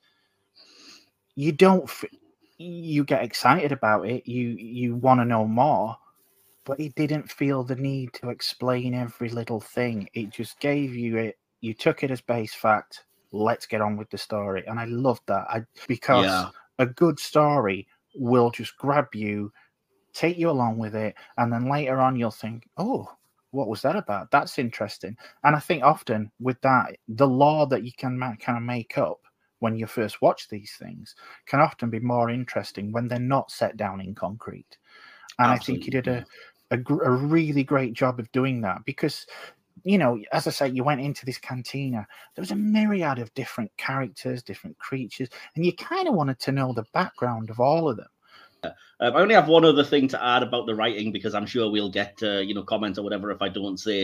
You don't, you get excited about it. You you want to know more, but it didn't feel the need to explain every little thing. It just gave you it. You took it as base fact. Let's get on with the story, and I loved that. I because yeah. a good story will just grab you, take you along with it, and then later on you'll think, oh, what was that about? That's interesting. And I think often with that, the lore that you can ma- kind of make up when you first watch these things can often be more interesting when they're not set down in concrete. And Absolutely. I think you did a, a, gr- a really great job of doing that because, you know, as I say, you went into this cantina, there was a myriad of different characters, different creatures, and you kind of wanted to know the background of all of them. Um, I only have one other thing to add about the writing, because I'm sure we'll get, uh, you know, comments or whatever if I don't say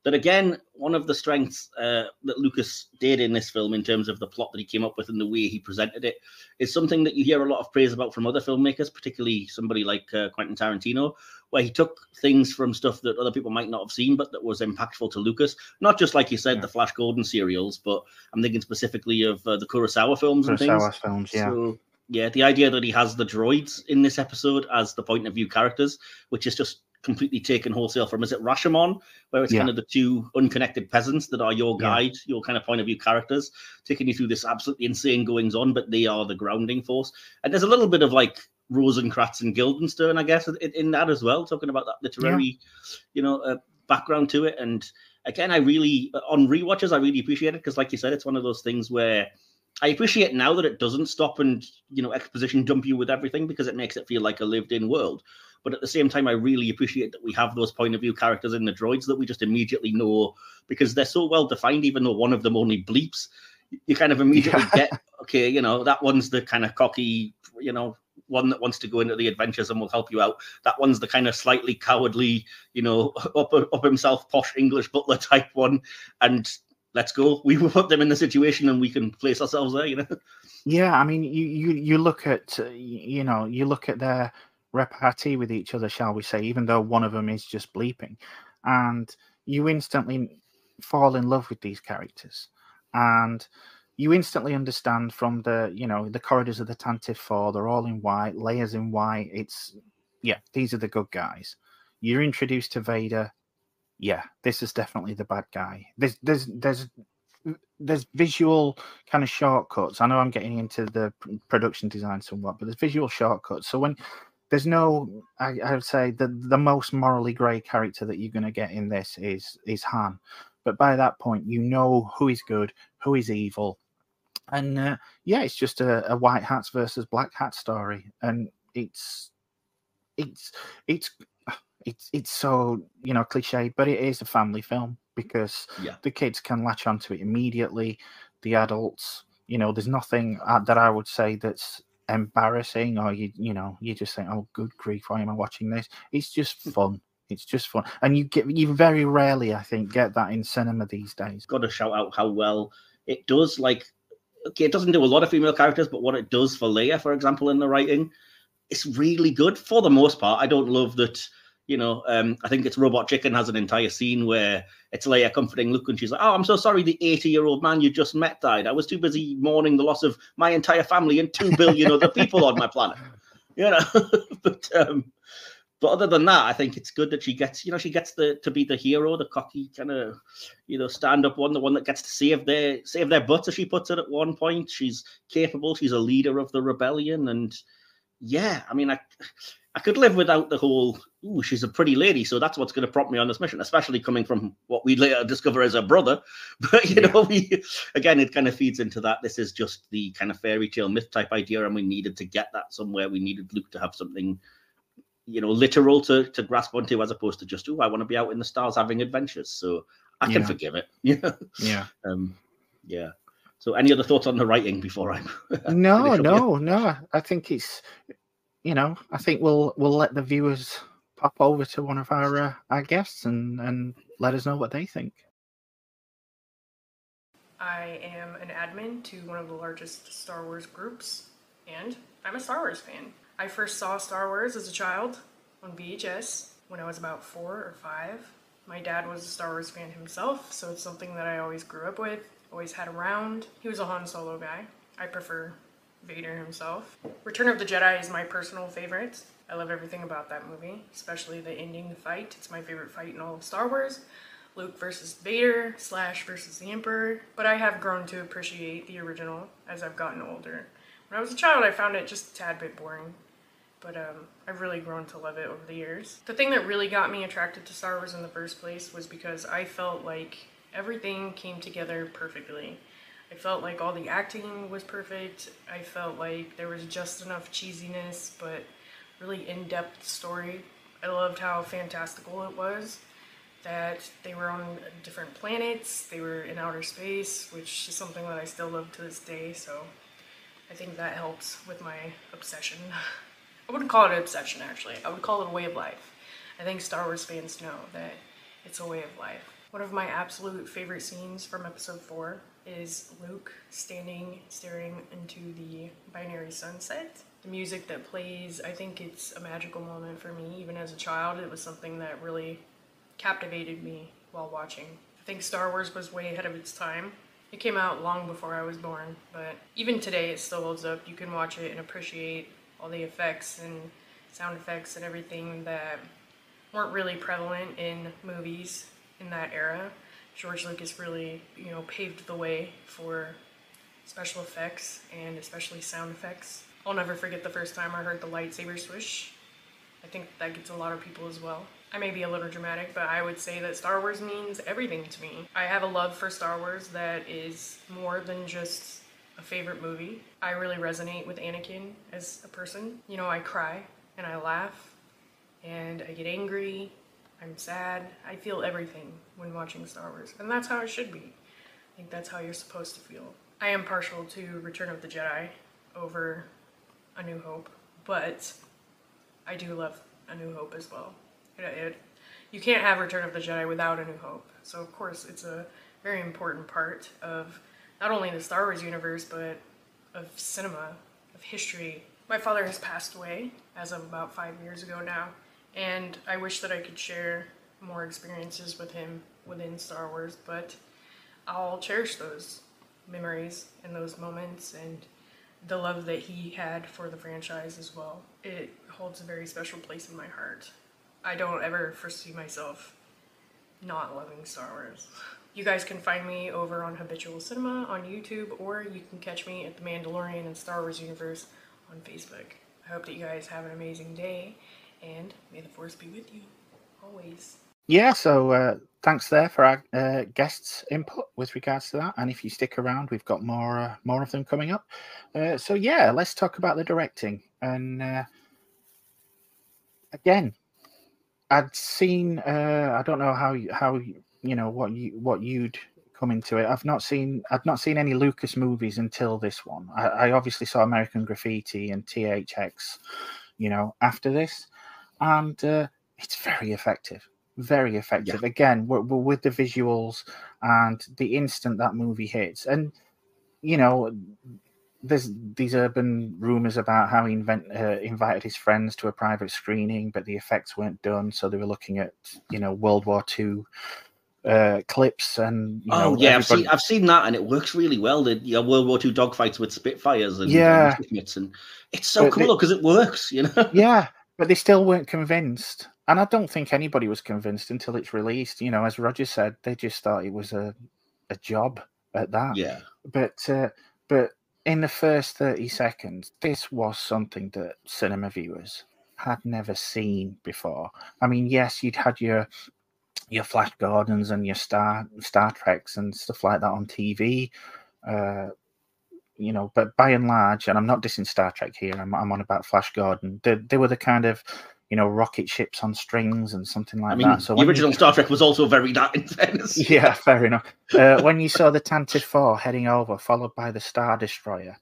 that again, one of the strengths uh, that Lucas did in this film in terms of the plot that he came up with and the way he presented it is something that you hear a lot of praise about from other filmmakers, particularly somebody like uh, Quentin Tarantino, where he took things from stuff that other people might not have seen, but that was impactful to Lucas. Not just, like you said, yeah. the Flash Gordon serials, but I'm thinking specifically of uh, the Kurosawa films and Kurosawa things. films, yeah. So, yeah, the idea that he has the droids in this episode as the point of view characters, which is just completely taken wholesale from, is it Rashomon, where it's yeah. kind of the two unconnected peasants that are your guide, yeah. your kind of point of view characters, taking you through this absolutely insane goings on, but they are the grounding force. And there's a little bit of like Rosencrantz and Guildenstern, I guess, in, in that as well, talking about that literary, yeah. you know, uh, background to it. And again, I really, on rewatches, I really appreciate it because, like you said, it's one of those things where I appreciate now that it doesn't stop and, you know, exposition dump you with everything because it makes it feel like a lived-in world. But at the same time, I really appreciate that we have those point of view characters in the droids that we just immediately know because they're so well defined, even though one of them only bleeps. You kind of immediately yeah. get, okay, you know, that one's the kind of cocky, you know, one that wants to go into the adventures and will help you out. That one's the kind of slightly cowardly, you know, up, up himself, posh English butler type one. And let's go. We will put them in the situation and we can place ourselves there, you know? Yeah, I mean, you, you, you look at, uh, you know, you look at their repartee with each other, shall we say, even though one of them is just bleeping. And you instantly fall in love with these characters. And you instantly understand from the, you know, the corridors of the Tantive Four, they're all in white, Leia's in white. It's, yeah, these are the good guys. You're introduced to Vader. Yeah, this is definitely the bad guy. There's, there's, there's, there's visual kind of shortcuts. I know I'm getting into the production design somewhat, but there's visual shortcuts. So when there's no, I, I would say the the most morally grey character that you're going to get in this is is Han. But by that point, you know who is good, who is evil. And uh, yeah, it's just a, a white hats versus black hat story. And it's, it's, it's, it's, it's so, you know, cliche, but it is a family film because yeah. the kids can latch onto it immediately. The adults, you know, there's nothing that I would say that's embarrassing or, you, you know, you just think, oh, good grief, why am I watching this? It's just fun. It's just fun. And you get, you very rarely, I think, get that in cinema these days. Got to shout out how well it does. Like, okay, it doesn't do a lot of female characters, but what it does for Leia, for example, in the writing, it's really good for the most part. I don't love that, you know, um, I think it's Robot Chicken has an entire scene where it's Leia comforting Luke and she's like, oh, I'm so sorry the eighty-year-old man you just met died. I was too busy mourning the loss of my entire family and two billion other people on my planet. You know, but... um But other than that, I think it's good that she gets, you know, she gets the to be the hero, the cocky kind of, you know, stand-up one, the one that gets to save their save their butts, as she puts it at one point. She's capable. She's a leader of the rebellion, and yeah, I mean, I I could live without the whole. Ooh, she's a pretty lady, so that's what's going to prompt me on this mission, especially coming from what we later discover as a brother. But you yeah. know, we again, it kind of feeds into that. This is just the kind of fairy tale myth type idea, and we needed to get that somewhere. We needed Luke to have something, you know, literal to, to grasp onto, as opposed to just, oh, I want to be out in the stars having adventures. So I can yeah. forgive it. Yeah. Yeah. Um, yeah. So any other thoughts on the writing before I No, no, no. I think it's, you know, I think we'll we'll let the viewers pop over to one of our uh, our guests and, and let us know what they think. I am an admin to one of the largest Star Wars groups, and I'm a Star Wars fan. I first saw Star Wars as a child on V H S when I was about four or five. My dad was a Star Wars fan himself, so it's something that I always grew up with, always had around. He was a Han Solo guy. I prefer Vader himself. Return of the Jedi is my personal favorite. I love everything about that movie, especially the ending, the fight. It's my favorite fight in all of Star Wars. Luke versus Vader, Slash versus the Emperor. But I have grown to appreciate the original as I've gotten older. When I was a child, I found it just a tad bit boring. But um, I've really grown to love it over the years. The thing that really got me attracted to Star Wars in the first place was because I felt like everything came together perfectly. I felt like all the acting was perfect. I felt like there was just enough cheesiness, but really in-depth story. I loved how fantastical it was, that they were on different planets, they were in outer space, which is something that I still love to this day, so I think that helps with my obsession. I wouldn't call it an obsession, actually. I would call it a way of life. I think Star Wars fans know that it's a way of life. One of my absolute favorite scenes from episode four is Luke standing, staring into the binary sunset. The music that plays, I think it's a magical moment for me. Even as a child, it was something that really captivated me while watching. I think Star Wars was way ahead of its time. It came out long before I was born, but even today it still holds up. You can watch it and appreciate all the effects and sound effects and everything that weren't really prevalent in movies in that era. George Lucas really, you know, paved the way for special effects and especially sound effects. I'll never forget the first time I heard the lightsaber swish. I think that gets a lot of people as well. I may be a little dramatic, but I would say that Star Wars means everything to me. I have a love for Star Wars that is more than just a favorite movie. I really resonate with Anakin as a person. You know, I cry and I laugh and I get angry, I'm sad. I feel everything when watching Star Wars, and that's how it should be. I think that's how you're supposed to feel. I am partial to Return of the Jedi over A New Hope, but I do love A New Hope as well. It, it, you can't have Return of the Jedi without A New Hope, so of course it's a very important part of not only the Star Wars universe, but of cinema, of history. My father has passed away as of about five years ago now, and I wish that I could share more experiences with him within Star Wars, but I'll cherish those memories and those moments and the love that he had for the franchise as well. It holds a very special place in my heart. I don't ever foresee myself not loving Star Wars. You guys can find me over on Habitual Cinema on YouTube, or you can catch me at the Mandalorian and Star Wars universe on Facebook. I hope that you guys have an amazing day, and may the Force be with you, always. Yeah, so uh, thanks there for our uh, guests' input with regards to that. And if you stick around, we've got more uh, more of them coming up. Uh, so yeah, let's talk about the directing. And uh, again, I'd seen. Uh, I don't know how you, how you know what you what you'd come into it. I've not seen. I've not seen any Lucas movies until this one. I, I obviously saw American Graffiti and T H X, you know, after this, and uh, it's very effective. Very effective. Yeah. Again, we're, we're with the visuals and the instant that movie hits. And, you know, there's these urban rumors about how he invent, uh, invited his friends to a private screening, but the effects weren't done. So they were looking at, you know, World War Two uh, clips. And, you oh, know, yeah, everybody... I've, seen, I've seen that, and it works really well. The you know, World War Two dogfights with Spitfires and, yeah. and, and it's so but cool because they... it works, you know? Yeah, but they still weren't convinced. And I don't think anybody was convinced until it's released. You know, as Roger said, they just thought it was a a job at that. Yeah. But uh, but in the first thirty seconds, this was something that cinema viewers had never seen before. I mean, yes, you'd had your your Flash Gordons and your Star Star Treks and stuff like that on T V. Uh, you know, but by and large, and I'm not dissing Star Trek here. I'm I'm on about Flash Gordon. They they were the kind of, you know, rocket ships on strings and something like I mean, that. So the original you... Star Trek was also very that in fairness. Yeah, fair enough. Uh, when you saw the Tantive four heading over, followed by the Star Destroyer,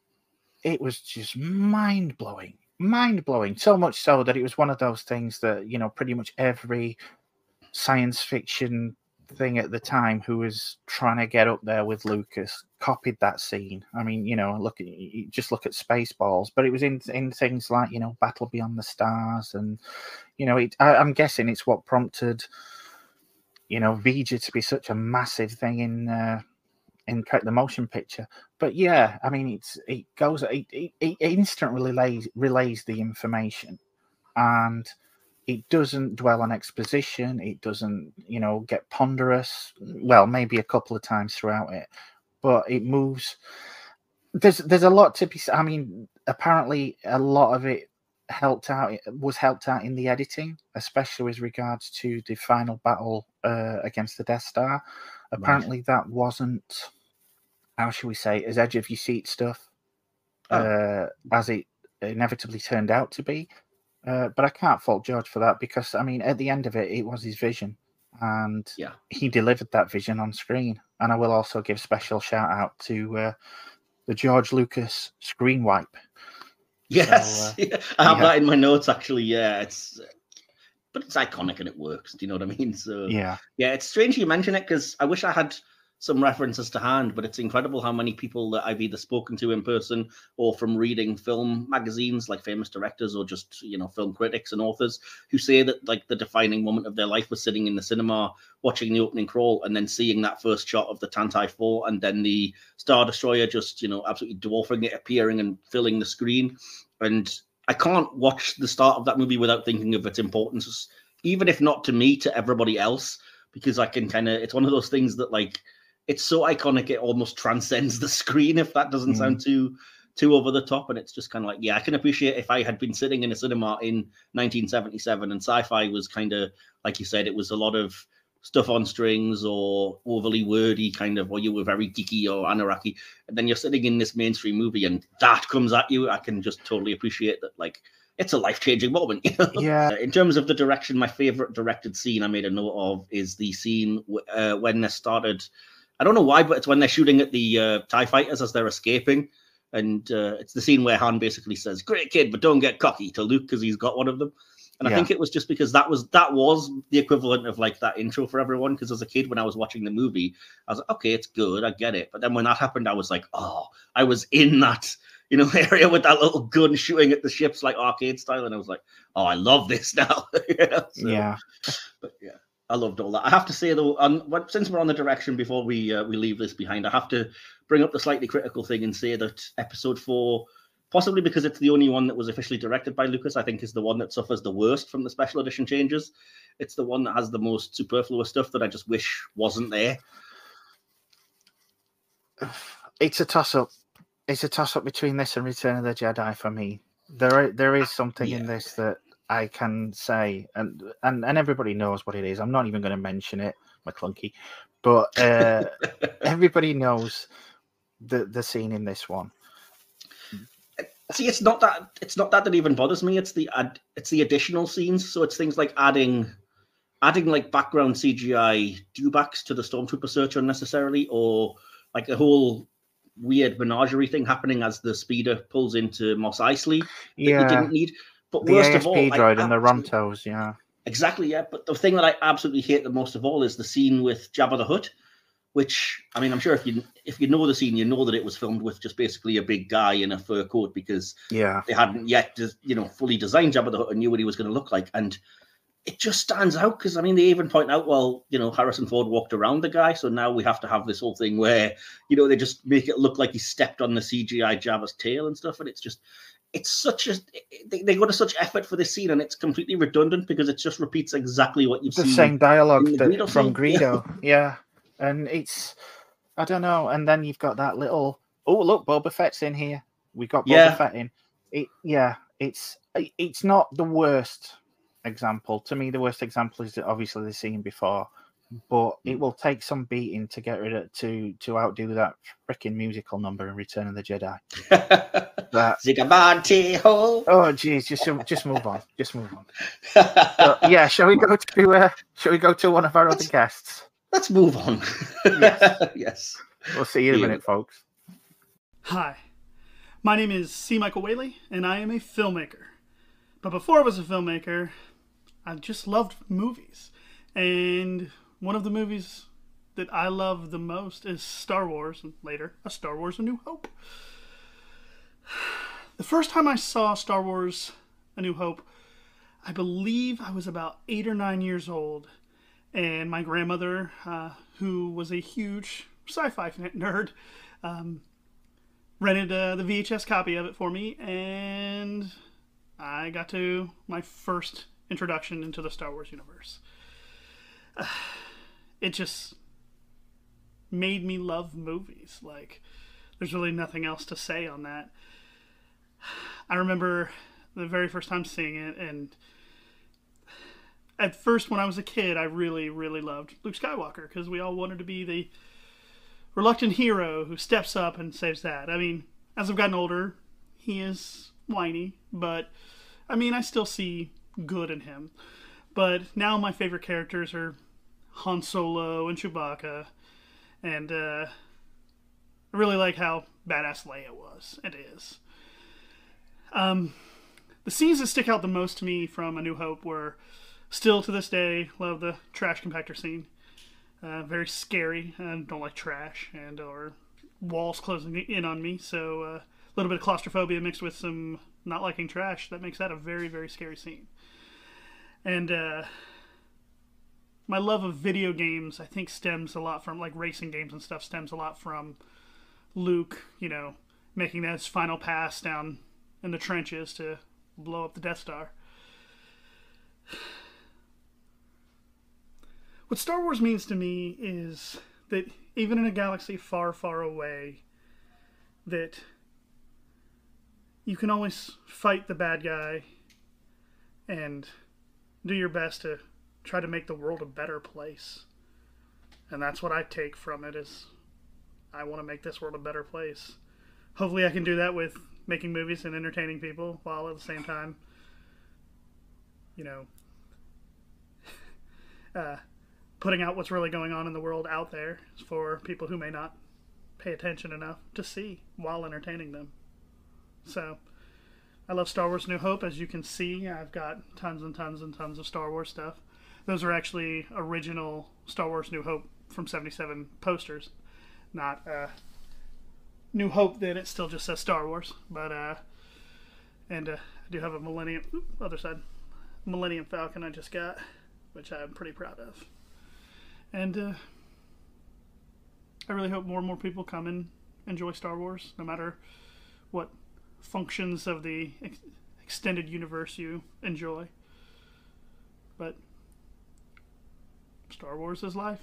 it was just mind-blowing. Mind-blowing. So much so that it was one of those things that, you know, pretty much every science fiction thing at the time who was trying to get up there with Lucas copied that scene. I mean, you know, look at just look at Spaceballs, but it was in in things like, you know, Battle Beyond the Stars, and you know, it, I, I'm guessing it's what prompted, you know, V'Ger to be such a massive thing in uh, in Trek the Motion Picture. But yeah, I mean, it's it goes it, it, it instantly relays relays the information, and it doesn't dwell on exposition. It doesn't, you know, get ponderous. Well, maybe a couple of times throughout it, but it moves. There's there's a lot to be. I mean, apparently a lot of it helped out. It was helped out in the editing, especially with regards to the final battle uh, against the Death Star. Apparently, right. That wasn't, how should we say, as edge of your seat stuff oh. uh, as it inevitably turned out to be. Uh, but I can't fault George for that, because, I mean, at the end of it, it was his vision, and yeah. he delivered that vision on screen. And I will also give special shout out to uh, the George Lucas screen wipe. Yes, so, uh, yeah. I have yeah. that in my notes, actually. Yeah, it's but it's iconic and it works. Do you know what I mean? So Yeah. yeah, it's strange you mention it because I wish I had some references to hand, but it's incredible how many people that I've either spoken to in person or from reading film magazines like famous directors or just, you know, film critics and authors who say that like the defining moment of their life was sitting in the cinema watching the opening crawl and then seeing that first shot of the Tantai four and then the Star Destroyer just, you know, absolutely dwarfing it, appearing and filling the screen. And I can't watch the start of that movie without thinking of its importance, even if not to me, to everybody else, because I can kind of, it's one of those things that like, it's so iconic, it almost transcends the screen, if that doesn't mm. sound too too over the top. And it's just kind of like, yeah, I can appreciate if I had been sitting in a cinema in nineteen seventy-seven and sci-fi was kind of, like you said, it was a lot of stuff on strings or overly wordy kind of, or you were very geeky or anaraki. And then you're sitting in this mainstream movie and that comes at you. I can just totally appreciate that, like, it's a life-changing moment. You know? Yeah. In terms of the direction, my favorite directed scene I made a note of is the scene uh, when they started... I don't know why, but it's when they're shooting at the uh, TIE fighters as they're escaping. And uh, it's the scene where Han basically says, great kid, but don't get cocky to Luke because he's got one of them. And yeah. I think it was just because that was that was the equivalent of like that intro for everyone. Because as a kid, when I was watching the movie, I was like, okay, it's good. I get it. But then when that happened, I was like, oh, I was in that, you know, area with that little gun shooting at the ships like arcade style. And I was like, oh, I love this now. you know? So, yeah. But yeah. I loved all that. I have to say, though, on, since we're on the direction before we uh, we leave this behind, I have to bring up the slightly critical thing and say that episode four, possibly because it's the only one that was officially directed by Lucas, I think is the one that suffers the worst from the special edition changes. It's the one that has the most superfluous stuff that I just wish wasn't there. It's a toss-up. It's a toss-up between this and Return of the Jedi for me. There, there is something yeah. in this that I can say, and, and and everybody knows what it is. I'm not even going to mention it, McClunky, but uh, everybody knows the the scene in this one. See, it's not that it's not that that even bothers me. It's the ad, it's the additional scenes. So it's things like adding adding like background C G I dewbacks to the Stormtrooper search unnecessarily, or like a whole weird menagerie thing happening as the speeder pulls into Mos Eisley that yeah. you didn't need. But the worst A S P of all, droid and the Rontos, yeah. Exactly, yeah. But the thing that I absolutely hate the most of all is the scene with Jabba the Hutt, which, I mean, I'm sure if you if you know the scene, you know that it was filmed with just basically a big guy in a fur coat because yeah. they hadn't yet, you know, fully designed Jabba the Hutt and knew what he was going to look like. And it just stands out because, I mean, they even point out, well, you know, Harrison Ford walked around the guy, so now we have to have this whole thing where, you know, they just make it look like he stepped on the C G I Jabba's tail and stuff, and it's just... It's such a they, they go to such effort for this scene, and it's completely redundant because it just repeats exactly what you've the seen. The same dialogue the that, Greedo from scene. Greedo, yeah. And it's I don't know. And then you've got that little oh look, Boba Fett's in here. We got Boba yeah. Fett in. It yeah. It's it's not the worst example to me. The worst example is obviously the scene before. But it will take some beating to get rid of to to outdo that freaking musical number in Return of the Jedi. that, Zigabanti-ho. Oh, geez, just just move on, just move on. So, yeah, shall we go to uh, shall we go to one of our let's, other guests? Let's move on. yes. yes. We'll see you in a minute, folks. Hi, my name is C. Michael Whaley, and I am a filmmaker. But before I was a filmmaker, I just loved movies, and one of the movies that I love the most is Star Wars, and later, A Star Wars A New Hope. The first time I saw Star Wars A New Hope, I believe I was about eight or nine years old, and my grandmother, uh, who was a huge sci-fi nerd, um, rented uh, the V H S copy of it for me, and I got to my first introduction into the Star Wars universe. Uh, it just made me love movies. Like, there's really nothing else to say on that. I remember the very first time seeing it, and at first when I was a kid, I really, really loved Luke Skywalker, because we all wanted to be the reluctant hero who steps up and saves that. I mean, as I've gotten older, he is whiny, but I mean, I still see good in him. But now my favorite characters are Han Solo and Chewbacca, and uh, I really like how badass Leia was and is. Um, the scenes that stick out the most to me from A New Hope were still to this day, love the trash compactor scene. Uh, very scary, and don't like trash and or walls closing in on me. So uh, a little bit of claustrophobia mixed with some not liking trash, that makes that a very, very scary scene. And uh, my love of video games, I think, stems a lot from, like, racing games and stuff, stems a lot from Luke, you know, making that his final pass down in the trenches to blow up the Death Star. What Star Wars means to me is that even in a galaxy far, far away, that you can always fight the bad guy and do your best to try to make the world a better place. And that's what I take from it, is I want to make this world a better place. Hopefully I can do that with making movies and entertaining people, while at the same time, you know, uh, putting out what's really going on in the world out there for people who may not pay attention enough to see while entertaining them. So, I love Star Wars New Hope. As you can see, I've got tons and tons and tons of Star Wars stuff. Those are actually original Star Wars New Hope from seventy-seven posters, not uh, New Hope that it still just says Star Wars. But uh, and uh, I do have a Millennium, oop, other side, Millennium Falcon I just got, which I'm pretty proud of. And uh, I really hope more and more people come and enjoy Star Wars, no matter what functions of the ex- extended universe you enjoy. But Star Wars is life.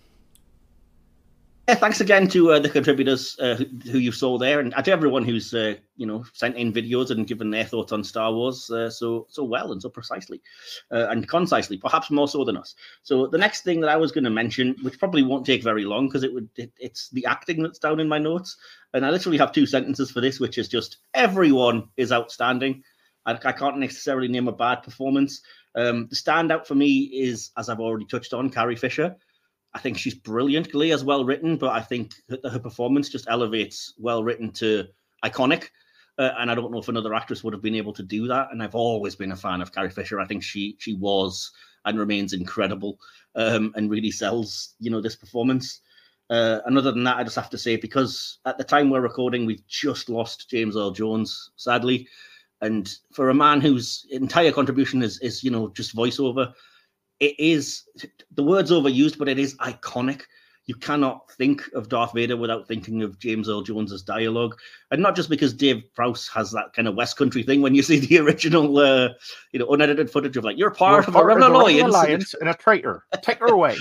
Yeah, thanks again to uh, the contributors uh, who, who you saw there, and to everyone who's uh, you know sent in videos and given their thoughts on Star Wars uh, so so well and so precisely uh, and concisely, perhaps more so than us. So the next thing that I was going to mention, which probably won't take very long because it would it, it's the acting that's down in my notes, and I literally have two sentences for this, which is just everyone is outstanding. I, I can't necessarily name a bad performance. Um, the standout for me is, as I've already touched on, Carrie Fisher. I think she's brilliant. Glee's well written, but I think her, her performance just elevates well written to iconic. Uh, and I don't know if another actress would have been able to do that. And I've always been a fan of Carrie Fisher. I think she she was and remains incredible, um, and really sells, you know, this performance. Uh, and other than that, I just have to say, because at the time we're recording, we've just lost James Earl Jones, sadly. And for a man whose entire contribution is, is you know, just voiceover, it is, the word's overused, but it is iconic. You cannot think of Darth Vader without thinking of James Earl Jones's dialogue. And not just because Dave Prowse has that kind of West Country thing when you see the original, uh, you know, unedited footage of like, you're part you're of the Rebel Alliance. Alliance and a traitor. Take her away.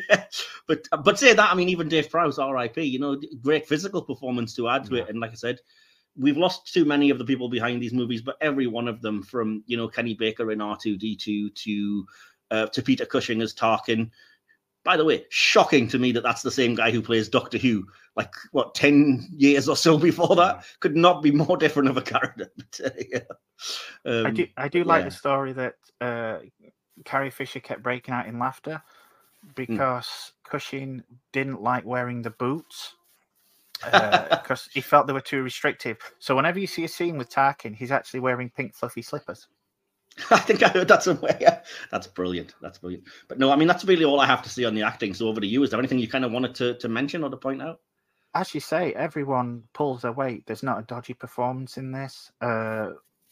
but but say that, I mean, even Dave Prowse, R I P, you know, great physical performance to add to yeah. it. And like I said, we've lost too many of the people behind these movies, but every one of them, from, you know, Kenny Baker in R two D two to... Uh, to Peter Cushing as Tarkin. By the way, shocking to me that that's the same guy who plays Doctor Who, like, what, ten years or so before that? Could not be more different of a character. But, uh, yeah. um, I do I do like yeah. the story that uh, Carrie Fisher kept breaking out in laughter because mm. Cushing didn't like wearing the boots because uh, he felt they were too restrictive. So whenever you see a scene with Tarkin, he's actually wearing pink fluffy slippers. I think I heard that somewhere. Yeah. That's brilliant. That's brilliant. But no, I mean, that's really all I have to say on the acting. So over to you. Is there anything you kind of wanted to, to mention or to point out? As you say, everyone pulls their weight. There's not a dodgy performance in this. Uh,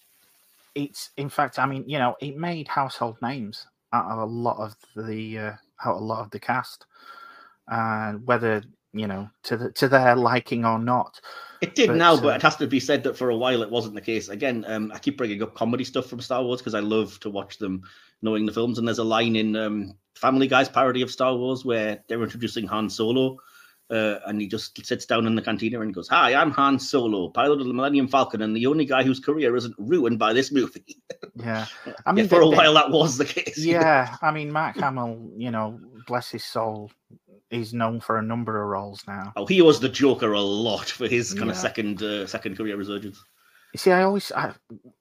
it's, in fact, I mean, you know, it made household names out of a lot of the uh, out of a lot of the cast, and uh, whether you know to the to their liking or not. It did but, now, but uh, it has to be said that for a while it wasn't the case. Again, um, I keep bringing up comedy stuff from Star Wars because I love to watch them knowing the films. And there's a line in um, Family Guy's parody of Star Wars where they're introducing Han Solo, uh, and he just sits down in the cantina and goes, "Hi, I'm Han Solo, pilot of the Millennium Falcon, and the only guy whose career isn't ruined by this movie." Yeah. I mean, yeah, for they, a while they, that was the case. Yeah. I mean, Mark Hamill, you know, bless his soul, he's known for a number of roles now. Oh, he was the Joker a lot for his kind yeah. of second uh, second career resurgence. You see, I always, I,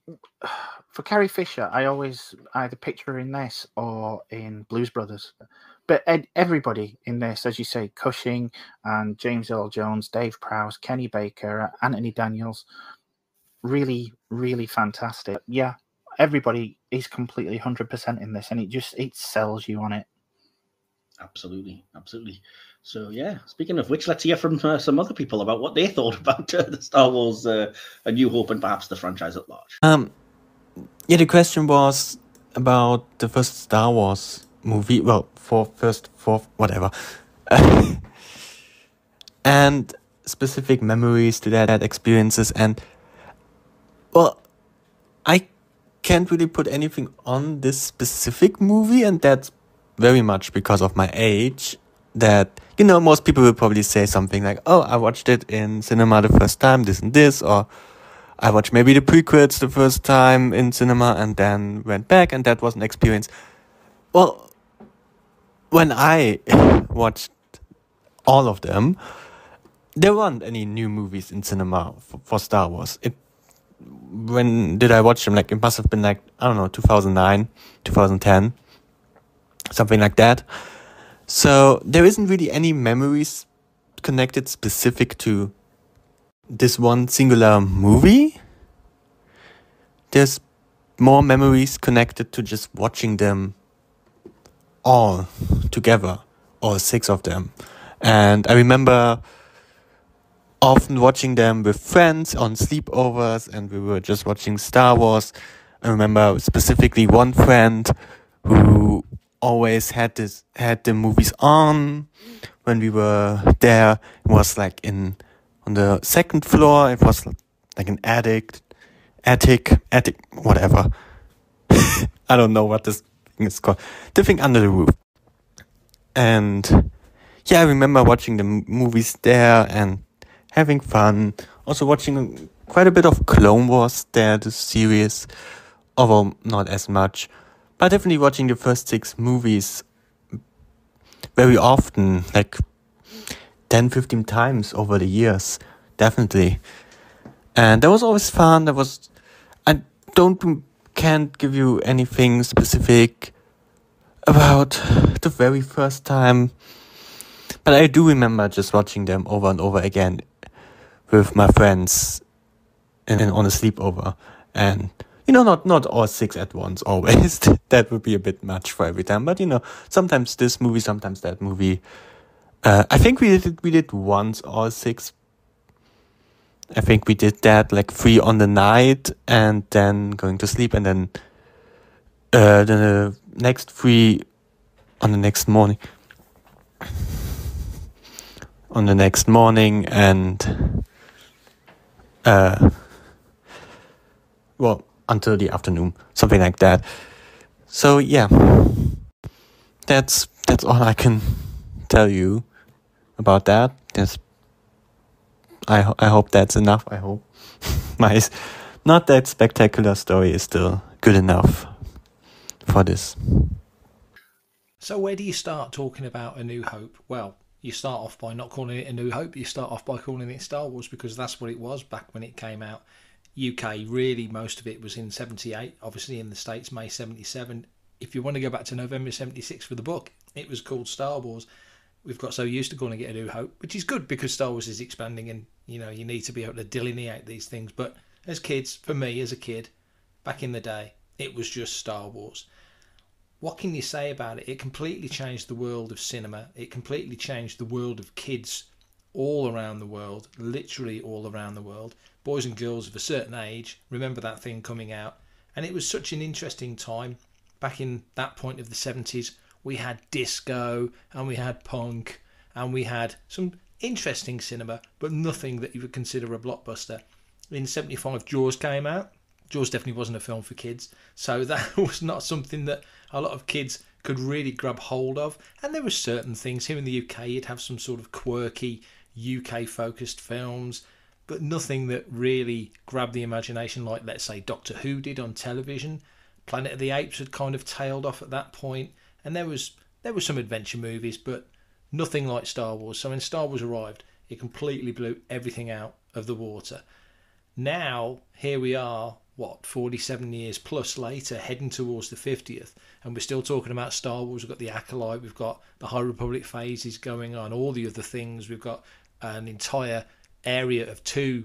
for Carrie Fisher, I always either picture her in this or in Blues Brothers. But ed, everybody in this, as you say, Cushing and James Earl Jones, Dave Prowse, Kenny Baker, Anthony Daniels, really, really fantastic. Yeah, everybody is completely one hundred percent in this, and it just it sells you on it. Absolutely, absolutely. So yeah, speaking of which, let's hear from uh, some other people about what they thought about uh, the Star Wars uh, A New Hope and perhaps the franchise at large. Um, yeah, the question was about the first Star Wars movie. Well, fourth, first, fourth, whatever, and specific memories to that, that experiences. And well, I can't really put anything on this specific movie, and that's very much because of my age. That, you know, most people will probably say something like, oh, I watched it in cinema the first time, this and this, or I watched maybe the prequels the first time in cinema and then went back, and that was an experience. Well, when I watched all of them, there weren't any new movies in cinema for, for Star Wars. It when did I watch them? Like, it must have been like, I don't know, two thousand nine, two thousand ten, something like that. So there isn't really any memories connected specific to this one singular movie. There's more memories connected to just watching them all together, all six of them. And I remember often watching them with friends on sleepovers, and we were just watching Star Wars. I remember specifically one friend who always had this had the movies on when we were there. It was like in on the second floor. It was like an attic, attic, attic, whatever. I don't know what this thing is called. The thing under the roof. And yeah, I remember watching the m- movies there and having fun. Also watching quite a bit of Clone Wars there, the series, although not as much. But definitely watching the first six movies very often, like ten, fifteen times over the years, definitely. And that was always fun. That was, I don't, can't give you anything specific about the very first time. But I do remember just watching them over and over again with my friends and on a sleepover. And you know, not not all six at once, always. That would be a bit much for every time. But, you know, sometimes this movie, sometimes that movie. Uh, I think we did we did once all six. I think we did that, like, three on the night and then going to sleep. And then uh, the next three on the next morning. On the next morning and... Uh, well... until the afternoon, something like that. So yeah, that's that's all I can tell you about that. That's, I ho- I hope that's enough. I hope my not that spectacular story is still good enough for this. So where do you start talking about A New Hope? Well, you start off by not calling it A New Hope. You start off by calling it Star Wars, because that's what it was back when it came out. U K, really, most of it was in seventy-eight. Obviously, in the States, May seventy-seven. If you want to go back to November seventy-six for the book, it was called Star Wars. We've got so used to calling it A New Hope, which is good because Star Wars is expanding, and you know you need to be able to delineate these things. But as kids, for me as a kid, back in the day, it was just Star Wars. What can you say about it? It completely changed the world of cinema. It completely changed the world of kids all around the world, literally all around the world. Boys and girls of a certain age remember that thing coming out, and it was such an interesting time. Back in that point of the seventies, we had disco and we had punk and we had some interesting cinema, but nothing that you would consider a blockbuster. In seventy-five, Jaws came out. Jaws definitely wasn't a film for kids, so that was not something that a lot of kids could really grab hold of. And there were certain things here in the U K, you'd have some sort of quirky U K focused films, but nothing that really grabbed the imagination like, let's say, Doctor Who did on television. Planet of the Apes had kind of tailed off at that point, and there was there were some adventure movies, but nothing like Star Wars. So when Star Wars arrived, it completely blew everything out of the water. Now, here we are, what, forty-seven years plus later, heading towards the fiftieth, and we're still talking about Star Wars. We've got the Acolyte, we've got the High Republic phases going on, all the other things. We've got an entire area of two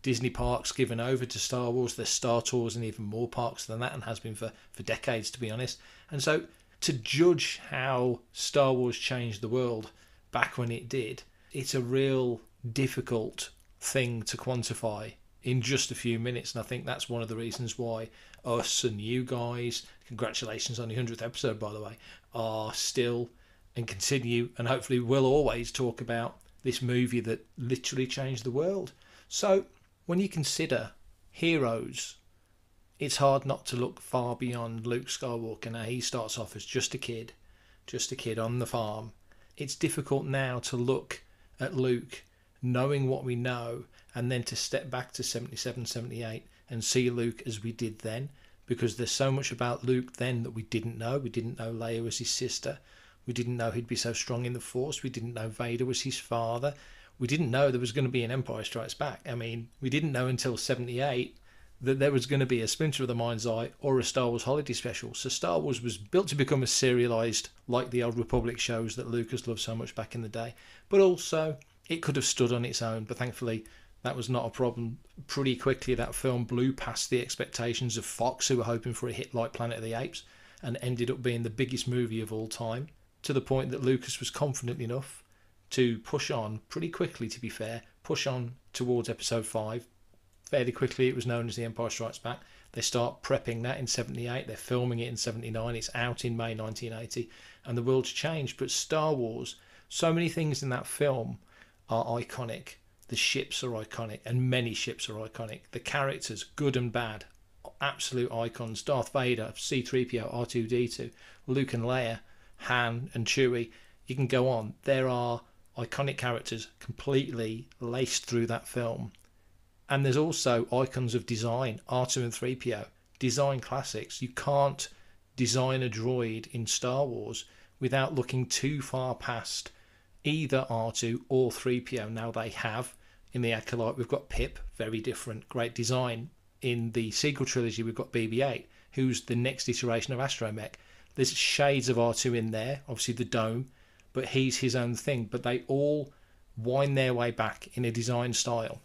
Disney parks given over to Star Wars. There's Star Tours in even more parks than that, and has been for, for decades, to be honest. And so to judge how Star Wars changed the world back when it did, it's a real difficult thing to quantify in just a few minutes. And I think that's one of the reasons why us and you guys, congratulations on the hundredth episode, by the way, are still and continue and hopefully will always talk about this movie that literally changed the world. So when you consider heroes, it's hard not to look far beyond Luke Skywalker. Now, he starts off as just a kid, just a kid on the farm. It's difficult now to look at Luke, knowing what we know, and then to step back to seventy-seven, seventy-eight and see Luke as we did then, because there's so much about Luke then that we didn't know. We didn't know Leia was his sister. We didn't know he'd be so strong in the Force. We didn't know Vader was his father. We didn't know there was going to be an Empire Strikes Back. I mean, we didn't know until seventy-eight that there was going to be a Splinter of the Mind's Eye or a Star Wars holiday special. So Star Wars was built to become a serialized, like the Old Republic shows that Lucas loved so much back in the day. But also, it could have stood on its own, but thankfully that was not a problem. Pretty quickly, that film blew past the expectations of Fox, who were hoping for a hit like Planet of the Apes, and ended up being the biggest movie of all time, to the point that Lucas was confident enough to push on pretty quickly, to be fair, push on towards episode five. Fairly quickly, it was known as The Empire Strikes Back. They start prepping that in seventy-eight. They're filming it in seventy-nine. It's out in May nineteen eighty. And the world's changed. But Star Wars, so many things in that film are iconic. The ships are iconic, and many ships are iconic. The characters, good and bad, absolute icons. Darth Vader, C three P O, R two D two, Luke and Leia, Han and Chewie. You can go on. There are iconic characters completely laced through that film. And there's also icons of design, R two and three P O, design classics. You can't design a droid in Star Wars without looking too far past either R two or three P O. Now they have. In the Acolyte, we've got Pip, very different, great design. In the sequel trilogy, we've got B B eight, who's the next iteration of Astromech. There's shades of R two in there, obviously the dome, but he's his own thing. But they all wind their way back in a design style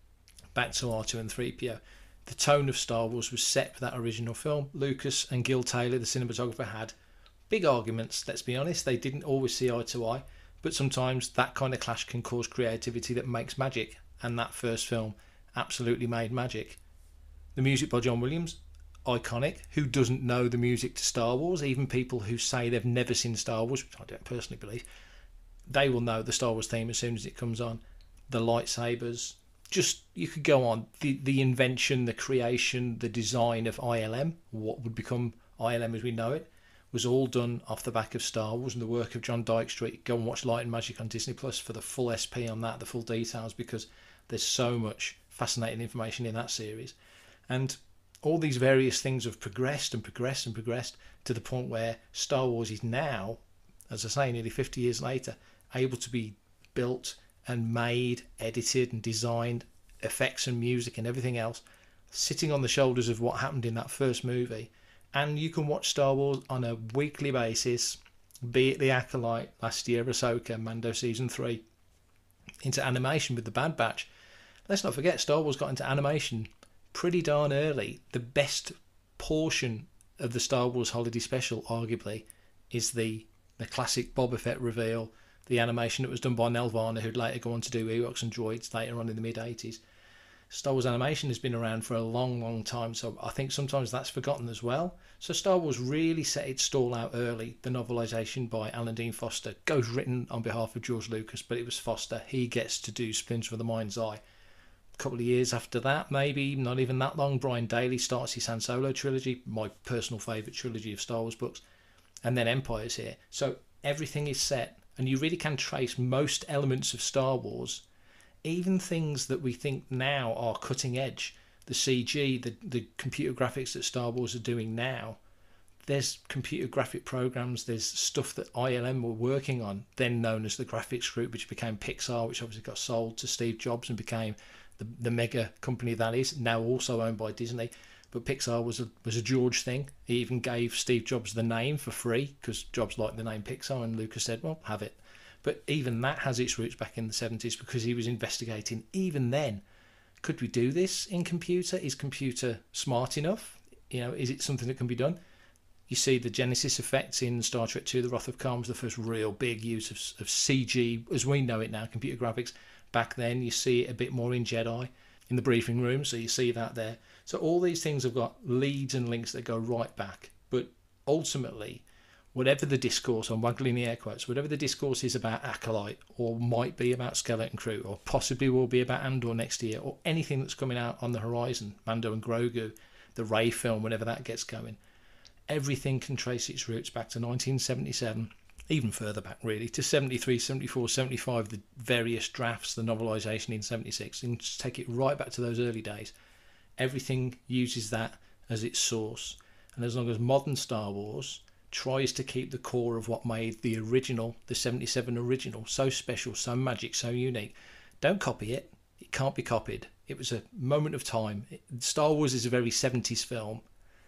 back to R two and three P O. The tone of Star Wars was set for that original film. Lucas and Gil Taylor, the cinematographer, had big arguments, let's be honest. They didn't always see eye to eye, but sometimes that kind of clash can cause creativity that makes magic, and that first film absolutely made magic. The music by John Williams, iconic. Who doesn't know the music to Star Wars? Even people who say they've never seen Star Wars, which I don't personally believe, they will know the Star Wars theme as soon as it comes on. The lightsabers, just, you could go on. The the invention, the creation, the design of I L M, what would become I L M as we know it, was all done off the back of Star Wars and the work of John Dykstra. Go and watch Light and Magic on Disney Plus for the full S P on that, the full details, because there's so much fascinating information in that series. And all these various things have progressed and progressed and progressed to the point where Star Wars is now, as I say, nearly fifty years later, able to be built and made, edited and designed, effects and music and everything else, sitting on the shoulders of what happened in that first movie. And you can watch Star Wars on a weekly basis, be it The Acolyte last year, Ahsoka, Mando Season three, into animation with the Bad Batch. Let's not forget, Star Wars got into animation pretty darn early. The best portion of the Star Wars Holiday Special, arguably, is the, the classic Boba Fett reveal, the animation that was done by Nelvana, who'd later go on to do Ewoks and Droids later on in the mid-eighties. Star Wars animation has been around for a long, long time, so I think sometimes that's forgotten as well. So Star Wars really set its stall out early. The novelisation by Alan Dean Foster goes written on behalf of George Lucas, but it was Foster. He gets to do Splinter of the Mind's Eye. A couple of years after that, maybe not even that long, Brian Daley starts his Han Solo trilogy, my personal favourite trilogy of Star Wars books, and then Empire's here. So everything is set, and you really can trace most elements of Star Wars, even things that we think now are cutting edge, the C G, the, the computer graphics that Star Wars are doing now. There's computer graphic programs, there's stuff that I L M were working on, then known as the Graphics Group, which became Pixar, which obviously got sold to Steve Jobs and became the, the mega company that is, now also owned by Disney. But Pixar was a, was a George thing. He even gave Steve Jobs the name for free because Jobs liked the name Pixar, and Lucas said, well, have it. But even that has its roots back in the seventies because he was investigating, even then, Could we do this in computer? Is computer smart enough? You know, is it something that can be done? You see the Genesis effects in Star Trek two, The Wrath of Khan was the first real big use of, of C G, as we know it now, computer graphics. Back then, you see it a bit more in Jedi, in the briefing room, so you see that there. So all these things have got leads and links that go right back. But ultimately, whatever the discourse, I'm waggling the air quotes, whatever the discourse is about Acolyte, or might be about Skeleton Crew, or possibly will be about Andor next year, or anything that's coming out on the horizon, Mando and Grogu, the Rey film, whenever that gets going, everything can trace its roots back to nineteen seventy-seven, even further back really, to seventy-three, seventy-four, seventy-five, the various drafts, the novelisation in seventy-six, and just take it right back to those early days. Everything uses that as its source. And as long as modern Star Wars tries to keep the core of what made the original, the seventy-seven original, so special, so magic, so unique, don't copy it. It can't be copied. It was a moment of time. Star Wars is a very seventies film.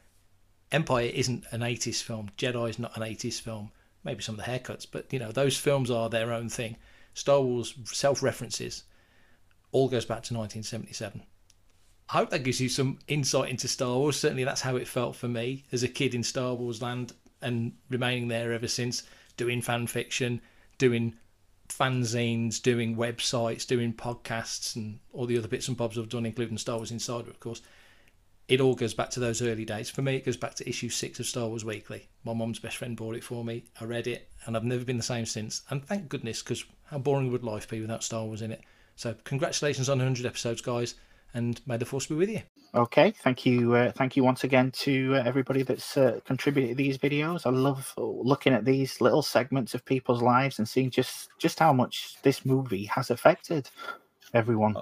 Empire isn't an eighties film. Jedi is not an eighties film. Maybe some of the haircuts, but you know, those films are their own thing. Star Wars self-references. All goes back to nineteen seventy-seven. I hope that gives you some insight into Star Wars. Certainly that's how it felt for me as a kid in Star Wars land, and remaining there ever since, doing fan fiction, doing fanzines, doing websites, doing podcasts, and all the other bits and bobs I've done, including Star Wars Insider, of course. It all goes back to those early days. For me, it goes back to issue six of Star Wars Weekly. My mum's best friend bought it for me. I read it, and I've never been the same since. And thank goodness, because how boring would life be without Star Wars in it? So congratulations on one hundred episodes, guys, and may the Force be with you. Okay, thank you. Uh, thank you once again to uh, everybody that's uh, contributed to these videos. I love looking at these little segments of people's lives and seeing just, just how much this movie has affected everyone.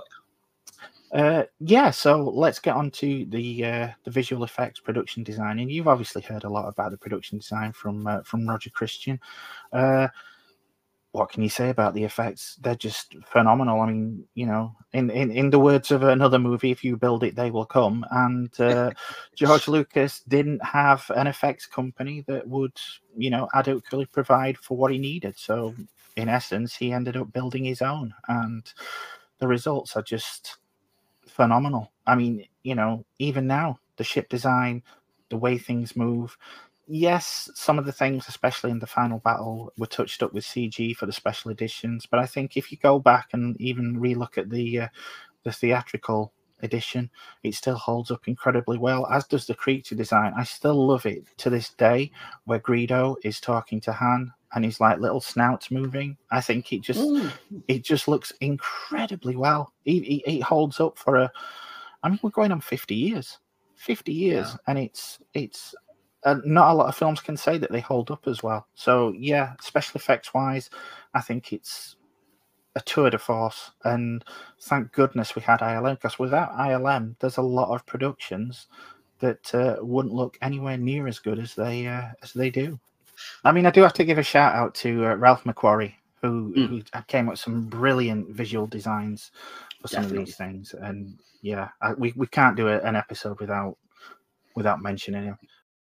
Uh, yeah, so let's get on to the uh, the visual effects, production design, and you've obviously heard a lot about the production design from uh, from Roger Christian. Uh, what can you say about the effects? They're just phenomenal. I mean, you know, in, in, in the words of another movie, if you build it, they will come. And uh, George Lucas didn't have an effects company that would, you know, adequately provide for what he needed. So in essence, he ended up building his own, and the results are just phenomenal. I mean, you know, even now, the ship design, the way things move. Yes, some of the things, especially in the final battle, were touched up with C G for the special editions. But I think if you go back and even relook at the uh, the theatrical edition, it still holds up incredibly well, as does the creature design. I still love it to this day, where Greedo is talking to Han and his like little snouts moving. I think it just mm. it just looks incredibly well. It, it, it holds up for a. I mean, we're going on fifty years, fifty years, yeah. and it's it's. Uh, not a lot of films can say that they hold up as well. So yeah, special effects wise, I think it's a tour de force. And thank goodness we had I L M, because without I L M, there's a lot of productions that uh, wouldn't look anywhere near as good as they uh, as they do. I mean, I do have to give a shout out to uh, Ralph McQuarrie, who, mm. who came up with some brilliant visual designs for some Definitely. of these things. And yeah, I, we we can't do a, an episode without without mentioning him.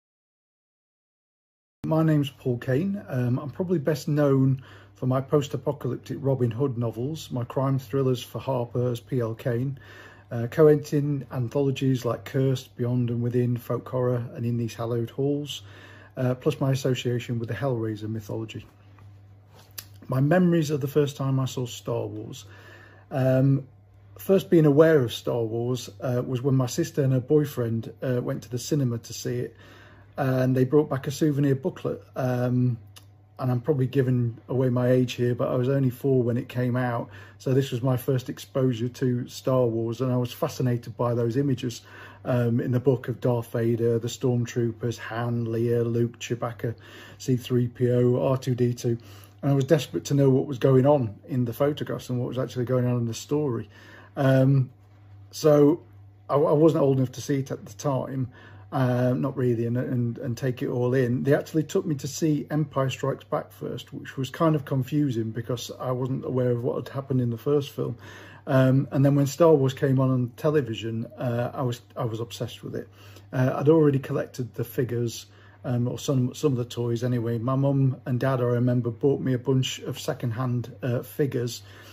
My name's Paul Kane. Um, I'm probably best known for my post-apocalyptic Robin Hood novels, my crime thrillers for Harper as P L Kane, uh, co-editing anthologies like Cursed, Beyond and Within, Folk Horror and In These Hallowed Halls, uh, plus my association with the Hellraiser mythology. My memories of the first time I saw Star Wars. Um, first being aware of Star Wars uh, was when my sister and her boyfriend uh, went to the cinema to see it. And they brought back a souvenir booklet, um, and I'm probably giving away my age here, but I was only four when it came out, so this was my first exposure to Star Wars, and I was fascinated by those images um, in the book of Darth Vader, the Stormtroopers, Han, Leia, Luke, Chewbacca, C three P O, R two D two, and I was desperate to know what was going on in the photographs and what was actually going on in the story. Um, so I, I wasn't old enough to see it at the time. Uh, not really, and, and and take it all in. They actually took me to see Empire Strikes Back first, which was kind of confusing because I wasn't aware of what had happened in the first film. Um, and then when Star Wars came on on television, uh, I was I was obsessed with it. Uh, I'd already collected the figures, um, or some some of the toys anyway. My mum and dad, I remember, bought me a bunch of secondhand uh, figures.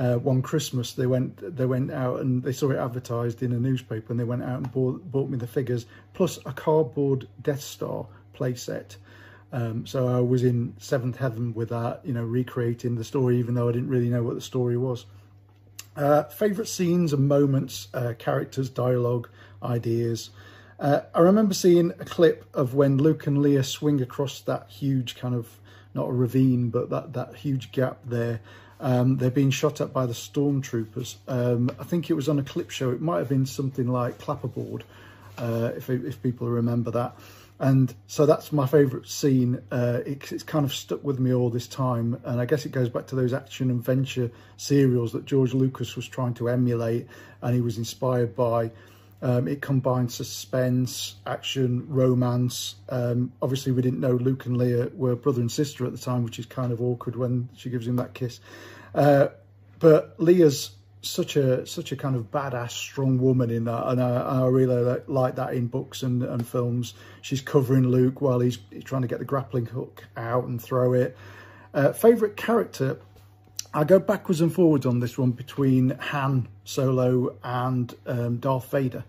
uh, one Christmas they went they went out and they saw it advertised in a newspaper, and they went out and bought, bought me the figures plus a cardboard Death Star playset. Um, so I was in seventh heaven with that, you know, recreating the story, even though I didn't really know what the story was. Uh, favourite scenes and moments, uh, characters, dialogue, ideas. Uh, I remember seeing a clip of when Luke and Leia swing across that huge kind of, not a ravine, but that, that huge gap there. Um, they're being shot at by the stormtroopers. Um, I think it was on a clip show. It might have been something like Clapperboard, uh, if, if people remember that. And so that's my favourite scene. Uh, it, it's kind of stuck with me all this time. And I guess it goes back to those action adventure serials that George Lucas was trying to emulate and he was inspired by. Um, it combined suspense, action, romance. Um, obviously, we didn't know Luke and Leia were brother and sister at the time, which is kind of awkward when she gives him that kiss. Uh, but Leia's such a such a kind of badass, strong woman in that, and I, I really like that in books and, and films. She's covering Luke while he's trying to get the grappling hook out and throw it. Uh, favourite character, I go backwards and forwards on this one between Han Solo and um, Darth Vader.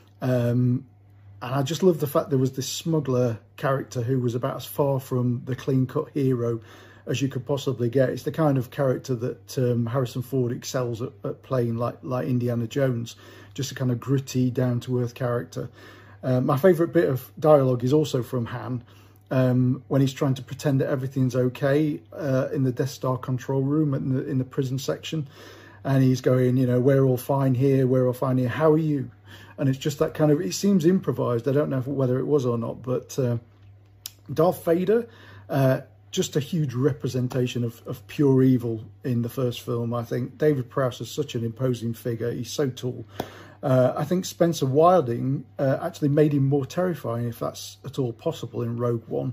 Um, and I just love the fact there was this smuggler character who was about as far from the clean-cut hero as you could possibly get. It's the kind of character that um, Harrison Ford excels at, at playing, like like Indiana Jones, just a kind of gritty, down-to-earth character. Uh, my favourite bit of dialogue is also from Han, um, when he's trying to pretend that everything's okay uh, in the Death Star control room in the, in the prison section. And he's going, you know, we're all fine here, we're all fine here, how are you? And it's just that kind of, it seems improvised. I don't know whether it was or not, but uh, Darth Vader, uh, just a huge representation of, of pure evil in the first film. I think David Prowse is such an imposing figure. He's so tall. Uh, I think Spencer Wilding uh, actually made him more terrifying, if that's at all possible, in Rogue One.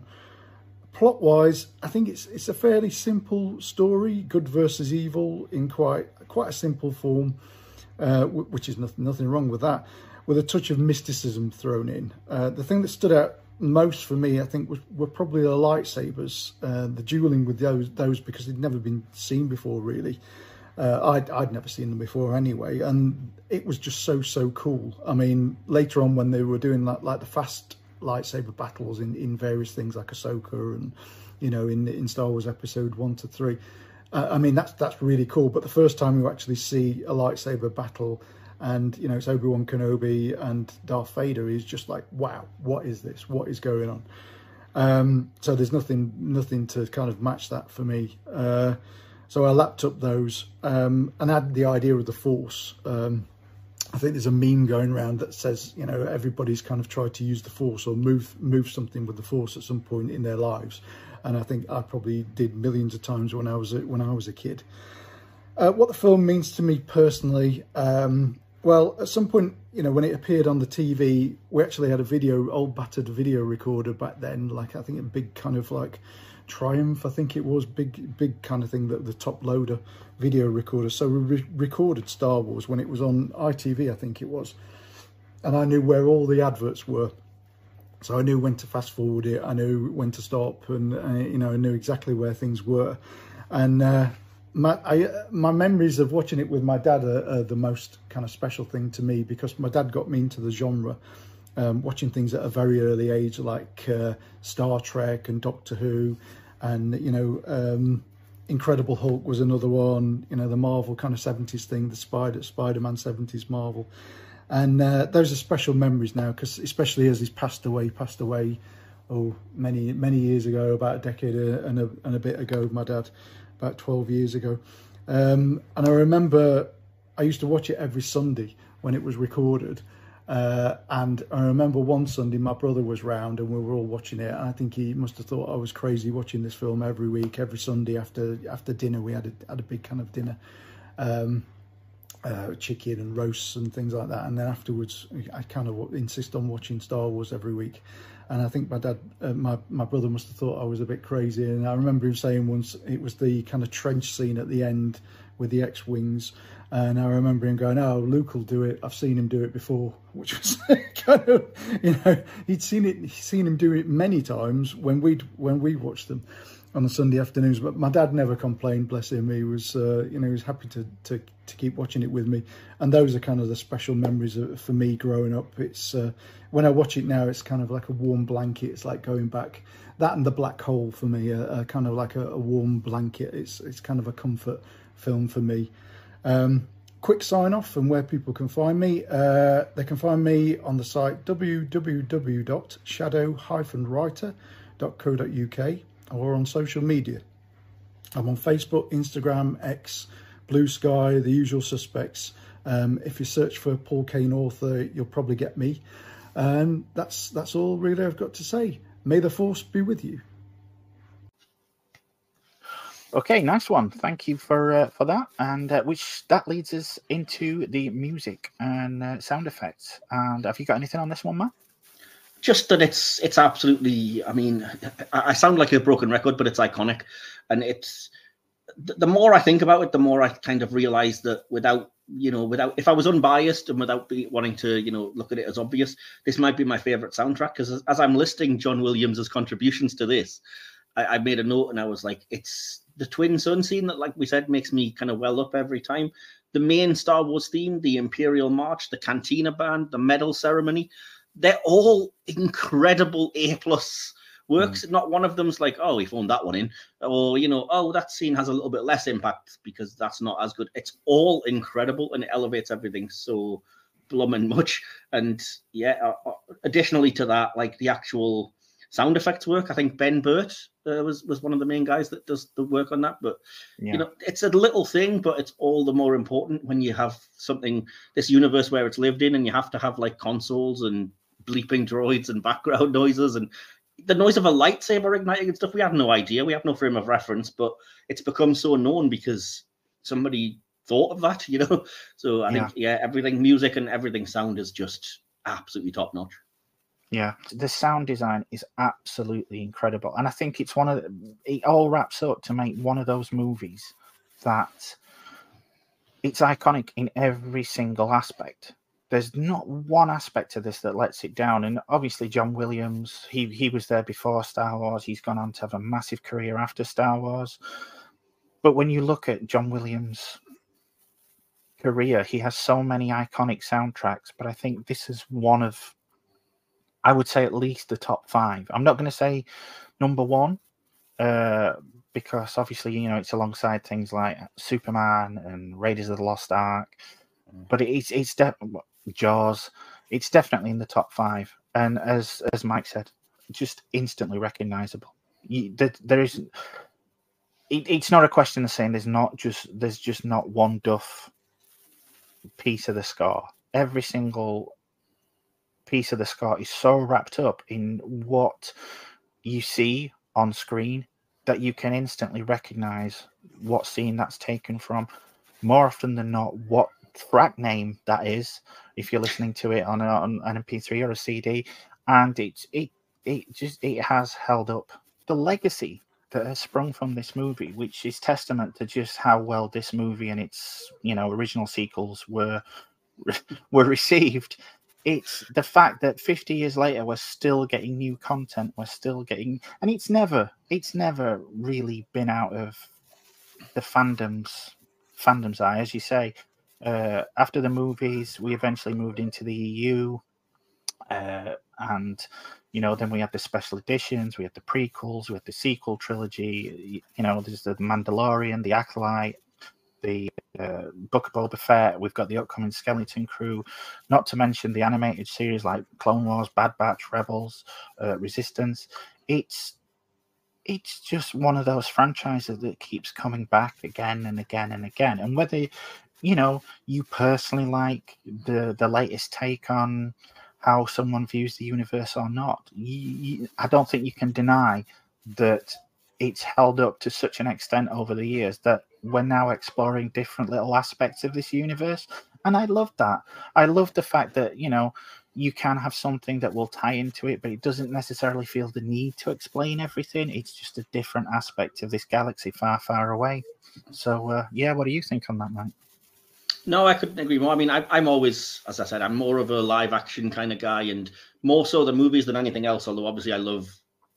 Plot-wise, I think it's it's a fairly simple story, good versus evil, in quite quite a simple form, uh, which is nothing, nothing wrong with that, with a touch of mysticism thrown in. Uh, the thing that stood out most for me, I think, was, were probably the lightsabers, uh, the dueling with those, those because they'd never been seen before, really. Uh, I'd, I'd never seen them before anyway, and it was just so, so cool. I mean, later on when they were doing like, like the fast lightsaber battles in, in various things like Ahsoka and, you know, in in Star Wars episode one to three, uh, I mean, that's, that's really cool. But the first time you actually see a lightsaber battle, and, you know, it's Obi-Wan Kenobi and Darth Vader, is just like, wow, what is this? What is going on? Um, so there's nothing nothing to kind of match that for me. Uh, so I lapped up those um, and had the idea of the Force. Um, I think there's a meme going around that says, you know, everybody's kind of tried to use the Force or move move something with the Force at some point in their lives. And I think I probably did millions of times when I was a, when I was a kid. Uh, what the film means to me personally, um, well, at some point, you know, when it appeared on the T V, we actually had a video, old battered video recorder back then, like I think a big kind of like Triumph, I think it was, big big kind of thing, that the top loader video recorder. So we re recorded Star Wars when it was on I T V, I think it was, and I knew where all the adverts were. So I knew when to fast forward it, I knew when to stop, and uh, you know, I knew exactly where things were. And uh, my I, my memories of watching it with my dad are, are the most kind of special thing to me, because my dad got me into the genre, um, watching things at a very early age, like uh, Star Trek and Doctor Who, and you know, um, Incredible Hulk was another one. You know, the Marvel kind of seventies thing, the Spider Spider-Man seventies Marvel. And uh, those are special memories now, because especially as he's passed away, passed away, oh, many, many years ago, about a decade and a, and a bit ago, my dad, about twelve years ago. Um, and I remember I used to watch it every Sunday when it was recorded. Uh, and I remember one Sunday my brother was round and we were all watching it. And I think he must have thought I was crazy watching this film every week, every Sunday after after dinner. We had a, had a big kind of dinner. Um, Uh, chicken and roasts and things like that, and then afterwards I kind of insist on watching Star Wars every week. And I think my dad, uh, my, my brother must have thought I was a bit crazy. And I remember him saying once, it was the kind of trench scene at the end with the X-Wings, and I remember him going, oh, Luke will do it, I've seen him do it before, which was kind of, you know, he'd seen it, he'd seen him do it many times when we'd when we watched them. on the Sunday afternoons. But my dad never complained, bless him. He was, uh, you know, he was happy to, to to keep watching it with me. And those are kind of the special memories of, for me growing up. It's uh, when I watch it now, it's kind of like a warm blanket. It's like going back. That and The Black Hole for me are, are kind of like a, a warm blanket. It's it's kind of a comfort film for me. Um, quick sign off and where people can find me. Uh, they can find me on the site w w w dot shadow dash writer dot co dot u k or on social media. I'm on Facebook, Instagram, X, Blue Sky, the usual suspects. Um, if you search for Paul Kane author, you'll probably get me. And that's that's all really I've got to say. May the force be with you. Okay, nice one. Thank you for uh, for that, and uh, which that leads us into the music and uh, sound effects. And have you got anything on this one, Matt? Just that it's it's absolutely. I mean, I, I sound like a broken record, but it's iconic, and it's the more I think about it, the more I kind of realize that without you know, without if I was unbiased and without be, wanting to you know look at it as obvious, this might be my favorite soundtrack because as, as I'm listing John Williams's contributions to this, I, I made a note and I was like, it's the twin sun scene that, like we said, makes me kind of well up every time. The main Star Wars theme, the Imperial March, the Cantina Band, the medal ceremony, they're all incredible A plus works. Mm. Not one of them's like, oh, we phoned that one in, or you know, oh, that scene has a little bit less impact because that's not as good. It's all incredible and it elevates everything so blooming much. And yeah, uh, additionally to that, like the actual sound effects work, I think Ben Burt uh, was was one of the main guys that does the work on that. But yeah. you know, it's a little thing, but it's all the more important when you have something, this universe where it's lived in, and you have to have like consoles and bleeping droids and background noises and the noise of a lightsaber igniting and stuff. We had no idea. We have no frame of reference, but it's become so known because somebody thought of that, you know. So I yeah. think yeah, everything music and everything sound is just absolutely top notch. Yeah, the sound design is absolutely incredible. And I think it's one of the, it all wraps up to make one of those movies that it's iconic in every single aspect. There's not one aspect of this that lets it down. And obviously John Williams, he he was there before Star Wars. He's gone on to have a massive career after Star Wars. But when you look at John Williams' career, he has so many iconic soundtracks. But I think this is one of, I would say at least the top five. I'm not going to say number one, uh, because obviously, you know, it's alongside things like Superman and Raiders of the Lost Ark. But it's it's definitely Jaws. It's definitely in the top five. And as as Mike said, just instantly recognizable. You, there, there is. It, it's not a question of saying there's not just there's just not one duff piece of the score. Every single piece of the score is so wrapped up in what you see on screen that you can instantly recognize what scene that's taken from. More often than not, what track name that is, if you're listening to it on, a, on an M P three or a C D, and it's it it just it has held up. The legacy that has sprung from this movie, which is testament to just how well this movie and its you know original sequels were were received. It's the fact that fifty years later we're still getting new content, we're still getting, and it's never it's never really been out of the fandom's fandom's eye, as you say. Uh, after the movies, we eventually moved into the E U, uh, and you know, then we had the special editions, we had the prequels, we had the sequel trilogy. You know, there's the Mandalorian, the Acolyte, the uh, Book of Boba Fett. We've got the upcoming Skeleton Crew, not to mention the animated series like Clone Wars, Bad Batch, Rebels, uh, Resistance. It's it's just one of those franchises that keeps coming back again and again and again. And whether you know, you personally like the the latest take on how someone views the universe or not, you, you, I don't think you can deny that it's held up to such an extent over the years that we're now exploring different little aspects of this universe. And I love that. I love the fact that, you know, you can have something that will tie into it, but it doesn't necessarily feel the need to explain everything. It's just a different aspect of this galaxy far, far away. So, uh, yeah, what do you think on that, Mike? No, I couldn't agree more. I mean, I, I'm always, as I said, I'm more of a live action kind of guy, and more so the movies than anything else. Although obviously I love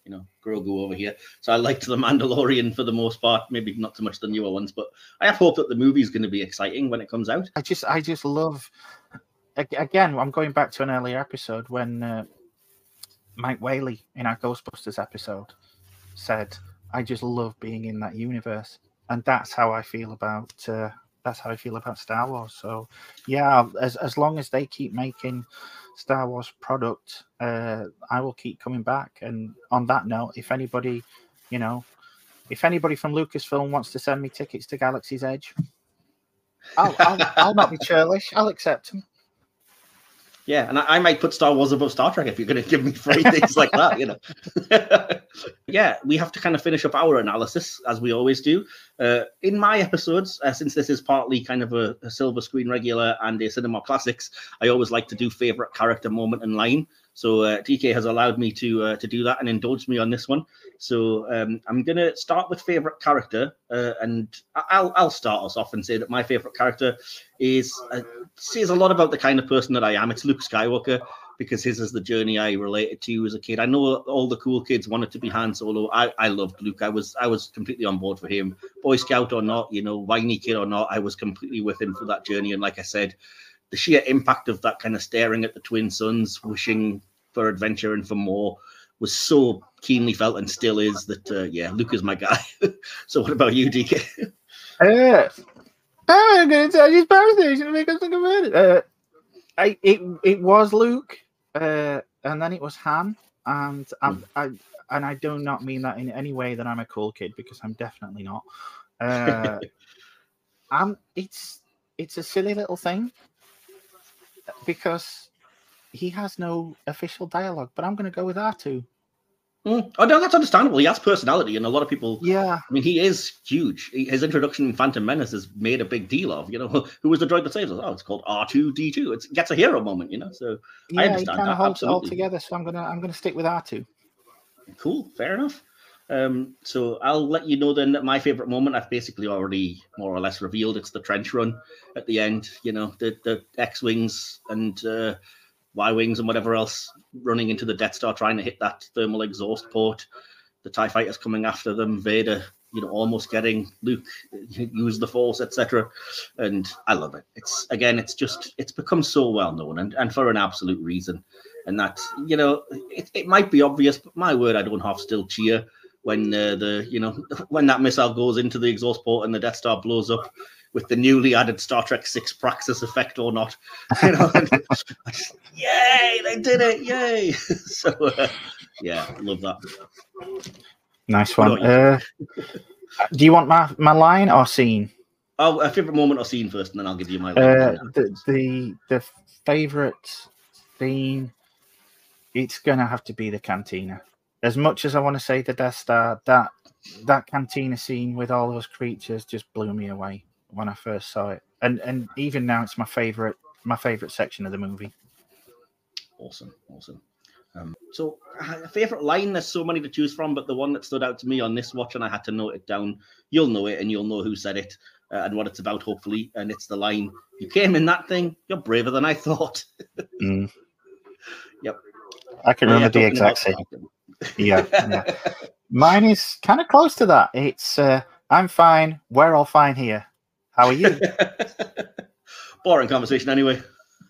you know, Grogu over here. So I liked The Mandalorian for the most part, maybe not so much the newer ones, but I have hope that the movie is going to be exciting when it comes out. I just, I just love. Again, I'm going back to an earlier episode when uh, Mike Whaley in our Ghostbusters episode said, "I just love being in that universe," and that's how I feel about. Uh, that's how I feel about Star Wars. So, yeah, as as long as they keep making Star Wars product, uh, I will keep coming back. And on that note, if anybody, you know, if anybody from Lucasfilm wants to send me tickets to Galaxy's Edge, I'll I'll, I'll not be churlish. I'll accept them. Yeah, and I, I might put Star Wars above Star Trek if you're going to give me free things like that, you know. Yeah, we have to kind of finish up our analysis, as we always do. Uh, in my episodes, uh, since this is partly kind of a, a silver screen regular and a cinema classics, I always like to do favourite character moment and line. So uh, D K has allowed me to uh, to do that and indulged me on this one. So um, I'm going to start with favourite character, uh, and I'll I'll start us off and say that my favourite character is uh, says a lot about the kind of person that I am. It's Luke Skywalker, because his is the journey I related to as a kid. I know all the cool kids wanted to be Han Solo. I, I loved Luke. I was I was completely on board for him. Boy Scout or not, you know, whiny kid or not, I was completely with him for that journey. And like I said, the sheer impact of that kind of staring at the twin suns, wishing for adventure and for more, was so keenly felt and still is that, uh, yeah, Luke is my guy. So what about you, D K? Uh, I'm going to tell you his power station to make us think about it. Uh, I, it, it was Luke, uh, and then it was Han, and I'm, I and I do not mean that in any way that I'm a cool kid, because I'm definitely not. Uh, I'm, it's it's a silly little thing, because he has no official dialogue, but I'm going to go with R two. Mm. Oh, no, that's understandable. He has personality, and a lot of people... Yeah. I mean, he is huge. He, his introduction in Phantom Menace is made a big deal of, you know, who was the droid that saves us? Oh, it's called R two D two. It's, it gets a hero moment, you know, so yeah, I understand he kind that. of holds Absolutely. it all together, so I'm going to I'm gonna stick with R two. Cool, fair enough. Um, so I'll let you know then that my favorite moment I've basically already more or less revealed. It's the trench run at the end, you know, the, the X-Wings and... Uh, Y-Wings and whatever else running into the Death Star trying to hit that thermal exhaust port, the TIE fighters coming after them, Vader, you know, almost getting Luke use the Force, et cetera. And I love it. It's, again, it's just, it's become so well known, and, and for an absolute reason. And that, you know, it, it might be obvious, but my word, I don't half still cheer when uh, the, you know, when that missile goes into the exhaust port and the Death Star blows up, with the newly added Star Trek six Praxis effect or not. You know, just, yay, they did it, yay. So, uh, yeah, love that. Nice one. Uh, do you want my, my line or scene? Oh, a favourite moment or scene first, and then I'll give you my line. Uh, the, the, the favourite scene, it's going to have to be the cantina. As much as I want to say the Death Star, that, that cantina scene with all those creatures just blew me away when I first saw it, and and even now it's my favorite my favorite section of the movie. Awesome, awesome. Um, so a favorite line, there's so many to choose from, but the one that stood out to me on this watch, and I had to note it down. You'll know it, and you'll know who said it uh, and what it's about, hopefully. And it's the line, "You came in that thing. You're braver than I thought." mm. Yep, I can remember yeah, the exact same. Yeah, yeah. Mine is kind of close to that. It's uh, I'm fine. We're all fine here. How are you? Boring conversation anyway.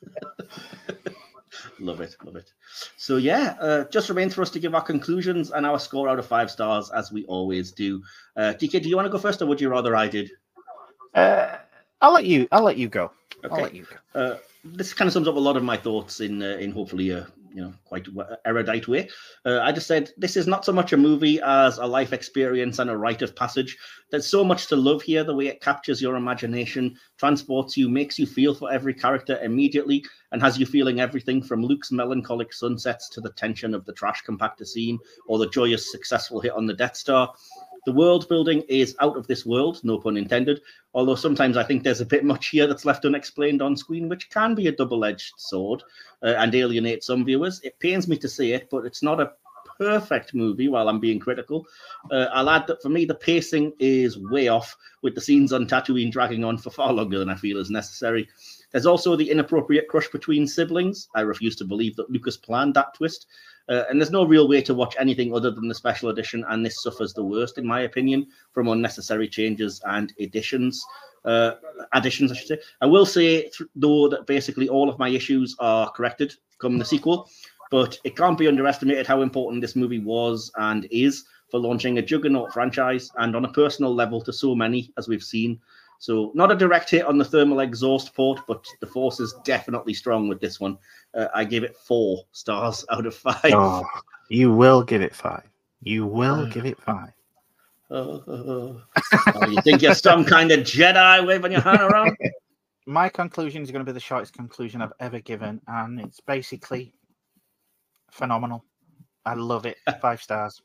Love it, love it. So yeah, uh, just remains for us to give our conclusions and our score out of five stars, as we always do. Uh, D K, do you want to go first, or would you rather I did? Uh, I'll let you. I'll let you go. Okay. I'll let you go. Uh, this kind of sums up a lot of my thoughts in uh, in hopefully a you know quite erudite way. Uh, I just said this is not so much a movie as a life experience and a rite of passage. There's so much to love here. The way it captures your imagination, transports you, makes you feel for every character immediately, and has you feeling everything from Luke's melancholic sunsets to the tension of the trash compactor scene, or the joyous successful hit on the Death Star. The world building is out of this world, no pun intended, although sometimes I think there's a bit much here that's left unexplained on screen, which can be a double-edged sword uh, and alienate some viewers. It pains me to say it, but it's not a perfect movie while I'm being critical. Uh, I'll add that for me, the pacing is way off, with the scenes on Tatooine dragging on for far longer than I feel is necessary. There's also the inappropriate crush between siblings. I refuse to believe that Lucas planned that twist. Uh, and there's no real way to watch anything other than the special edition, and this suffers the worst, in my opinion, from unnecessary changes and additions. Uh, additions, I should say. I will say, though, that basically all of my issues are corrected come the sequel, but it can't be underestimated how important this movie was and is for launching a juggernaut franchise, and on a personal level to so many, as we've seen. So not a direct hit on the thermal exhaust port, but the force is definitely strong with this one. Uh, I give it four stars out of five. Oh, you will give it five. You will uh, give it five. Uh, uh, uh. You think you're some kind of Jedi waving your hand around? My conclusion is going to be the shortest conclusion I've ever given, and it's basically phenomenal. I love it. Five stars.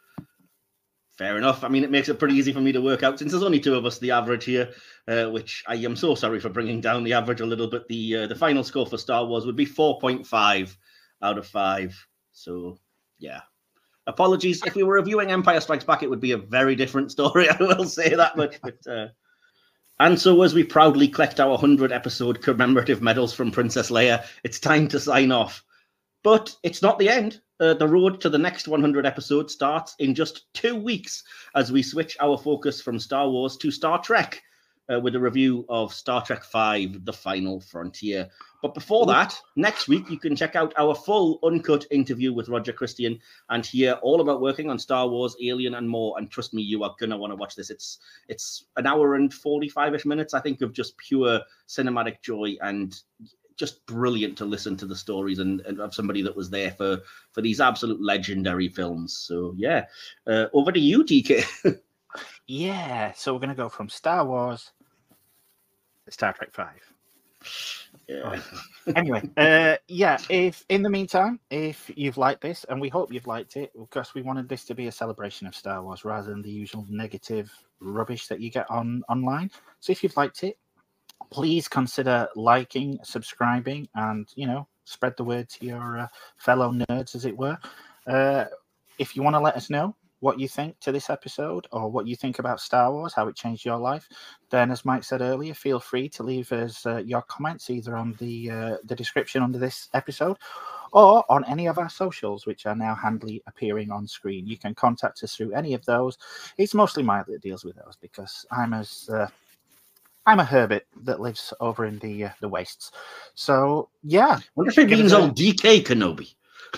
Fair enough. I mean, it makes it pretty easy for me to work out since there's only two of us, the average here, uh, which I am so sorry for bringing down the average a little bit. The uh, the final score for Star Wars would be four point five out of five. So, yeah. Apologies. If we were reviewing Empire Strikes Back, it would be a very different story. I will say that much. But, uh... And so as we proudly collect our one hundred episode commemorative medals from Princess Leia, it's time to sign off. But it's not the end. Uh, the road to the next one hundred episode starts in just two weeks as we switch our focus from Star Wars to Star Trek uh, with a review of Star Trek five, The Final Frontier. But before that, next week, you can check out our full uncut interview with Roger Christian and hear all about working on Star Wars, Alien, and more. And trust me, you are going to want to watch this. It's it's an hour and forty-five-ish minutes, I think, of just pure cinematic joy and just brilliant to listen to the stories and, and of somebody that was there for, for these absolute legendary films. So, yeah, uh, over to you, D K. Yeah, so we're going to go from Star Wars to Star Trek five. Yeah. Anyway, uh, yeah, if in the meantime, if you've liked this, and we hope you've liked it, because we wanted this to be a celebration of Star Wars rather than the usual negative rubbish that you get on online. So if you've liked it, please consider liking, subscribing, and, you know, spread the word to your uh, fellow nerds, as it were. Uh, if you want to let us know what you think to this episode or what you think about Star Wars, how it changed your life, then, as Mike said earlier, feel free to leave us uh, your comments either on the uh, the description under this episode or on any of our socials, which are now handily appearing on screen. You can contact us through any of those. It's mostly Mike that deals with those because I'm as... Uh, I'm a hermit that lives over in the uh, the wastes. So, yeah. I wonder if it means old D K Kenobi.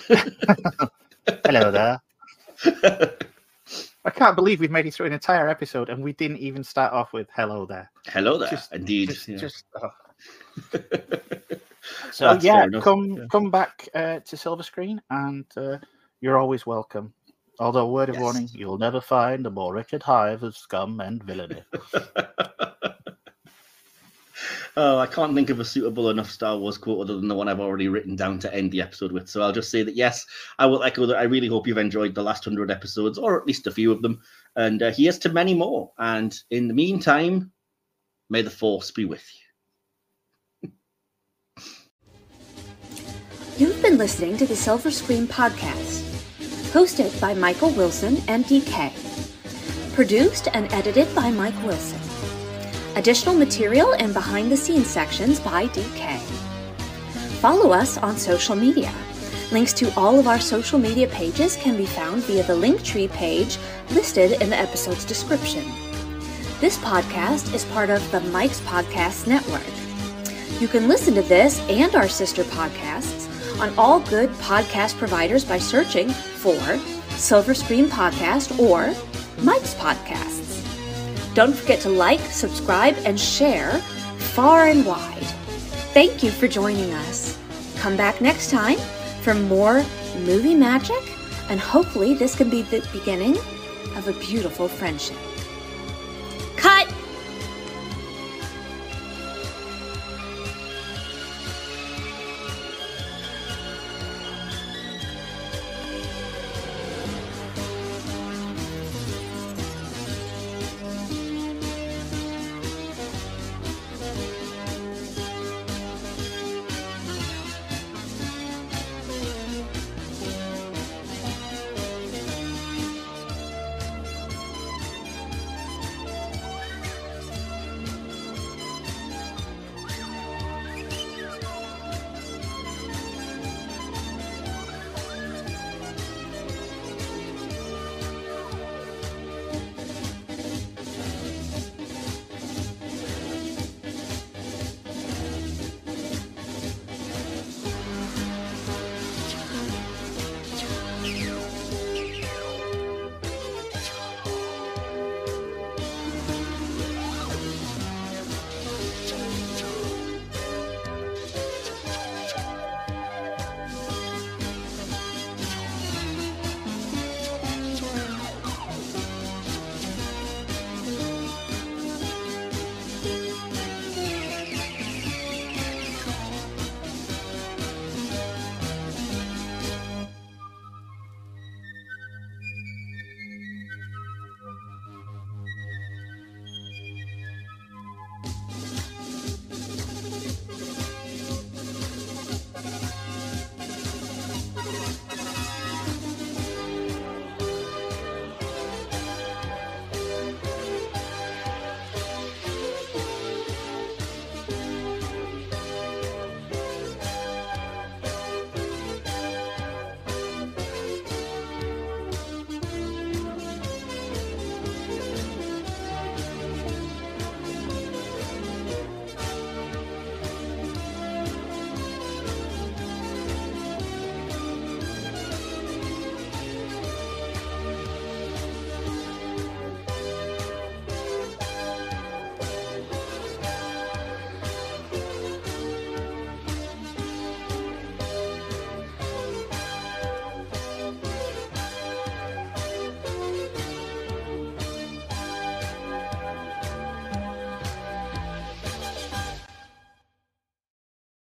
Hello there. I can't believe we've made it through an entire episode and we didn't even start off with hello there. Hello there, just, indeed. Just, yeah. just, oh. So, That's yeah, come yeah. come back uh, to Silver Screen and uh, you're always welcome. Although, word of yes. warning, you'll never find a more wretched hive of scum and villainy. Oh, I can't think of a suitable enough Star Wars quote other than the one I've already written down to end the episode with. So I'll just say that, yes, I will echo that. I really hope you've enjoyed the last one hundred episodes, or at least a few of them. And uh, here's to many more. And in the meantime, may the Force be with you. You've been listening to the Silver Screen Podcast, hosted by Michael Wilson and D K. Produced and edited by Mike Wilson. Additional material and behind-the-scenes sections by D K. Follow us on social media. Links to all of our social media pages can be found via the Linktree page listed in the episode's description. This podcast is part of the Mike's Podcast Network. You can listen to this and our sister podcasts on all good podcast providers by searching for Silver Screen Podcast or Mike's Podcasts. Don't forget to like, subscribe, and share far and wide. Thank you for joining us. Come back next time for more movie magic, and hopefully this can be the beginning of a beautiful friendship.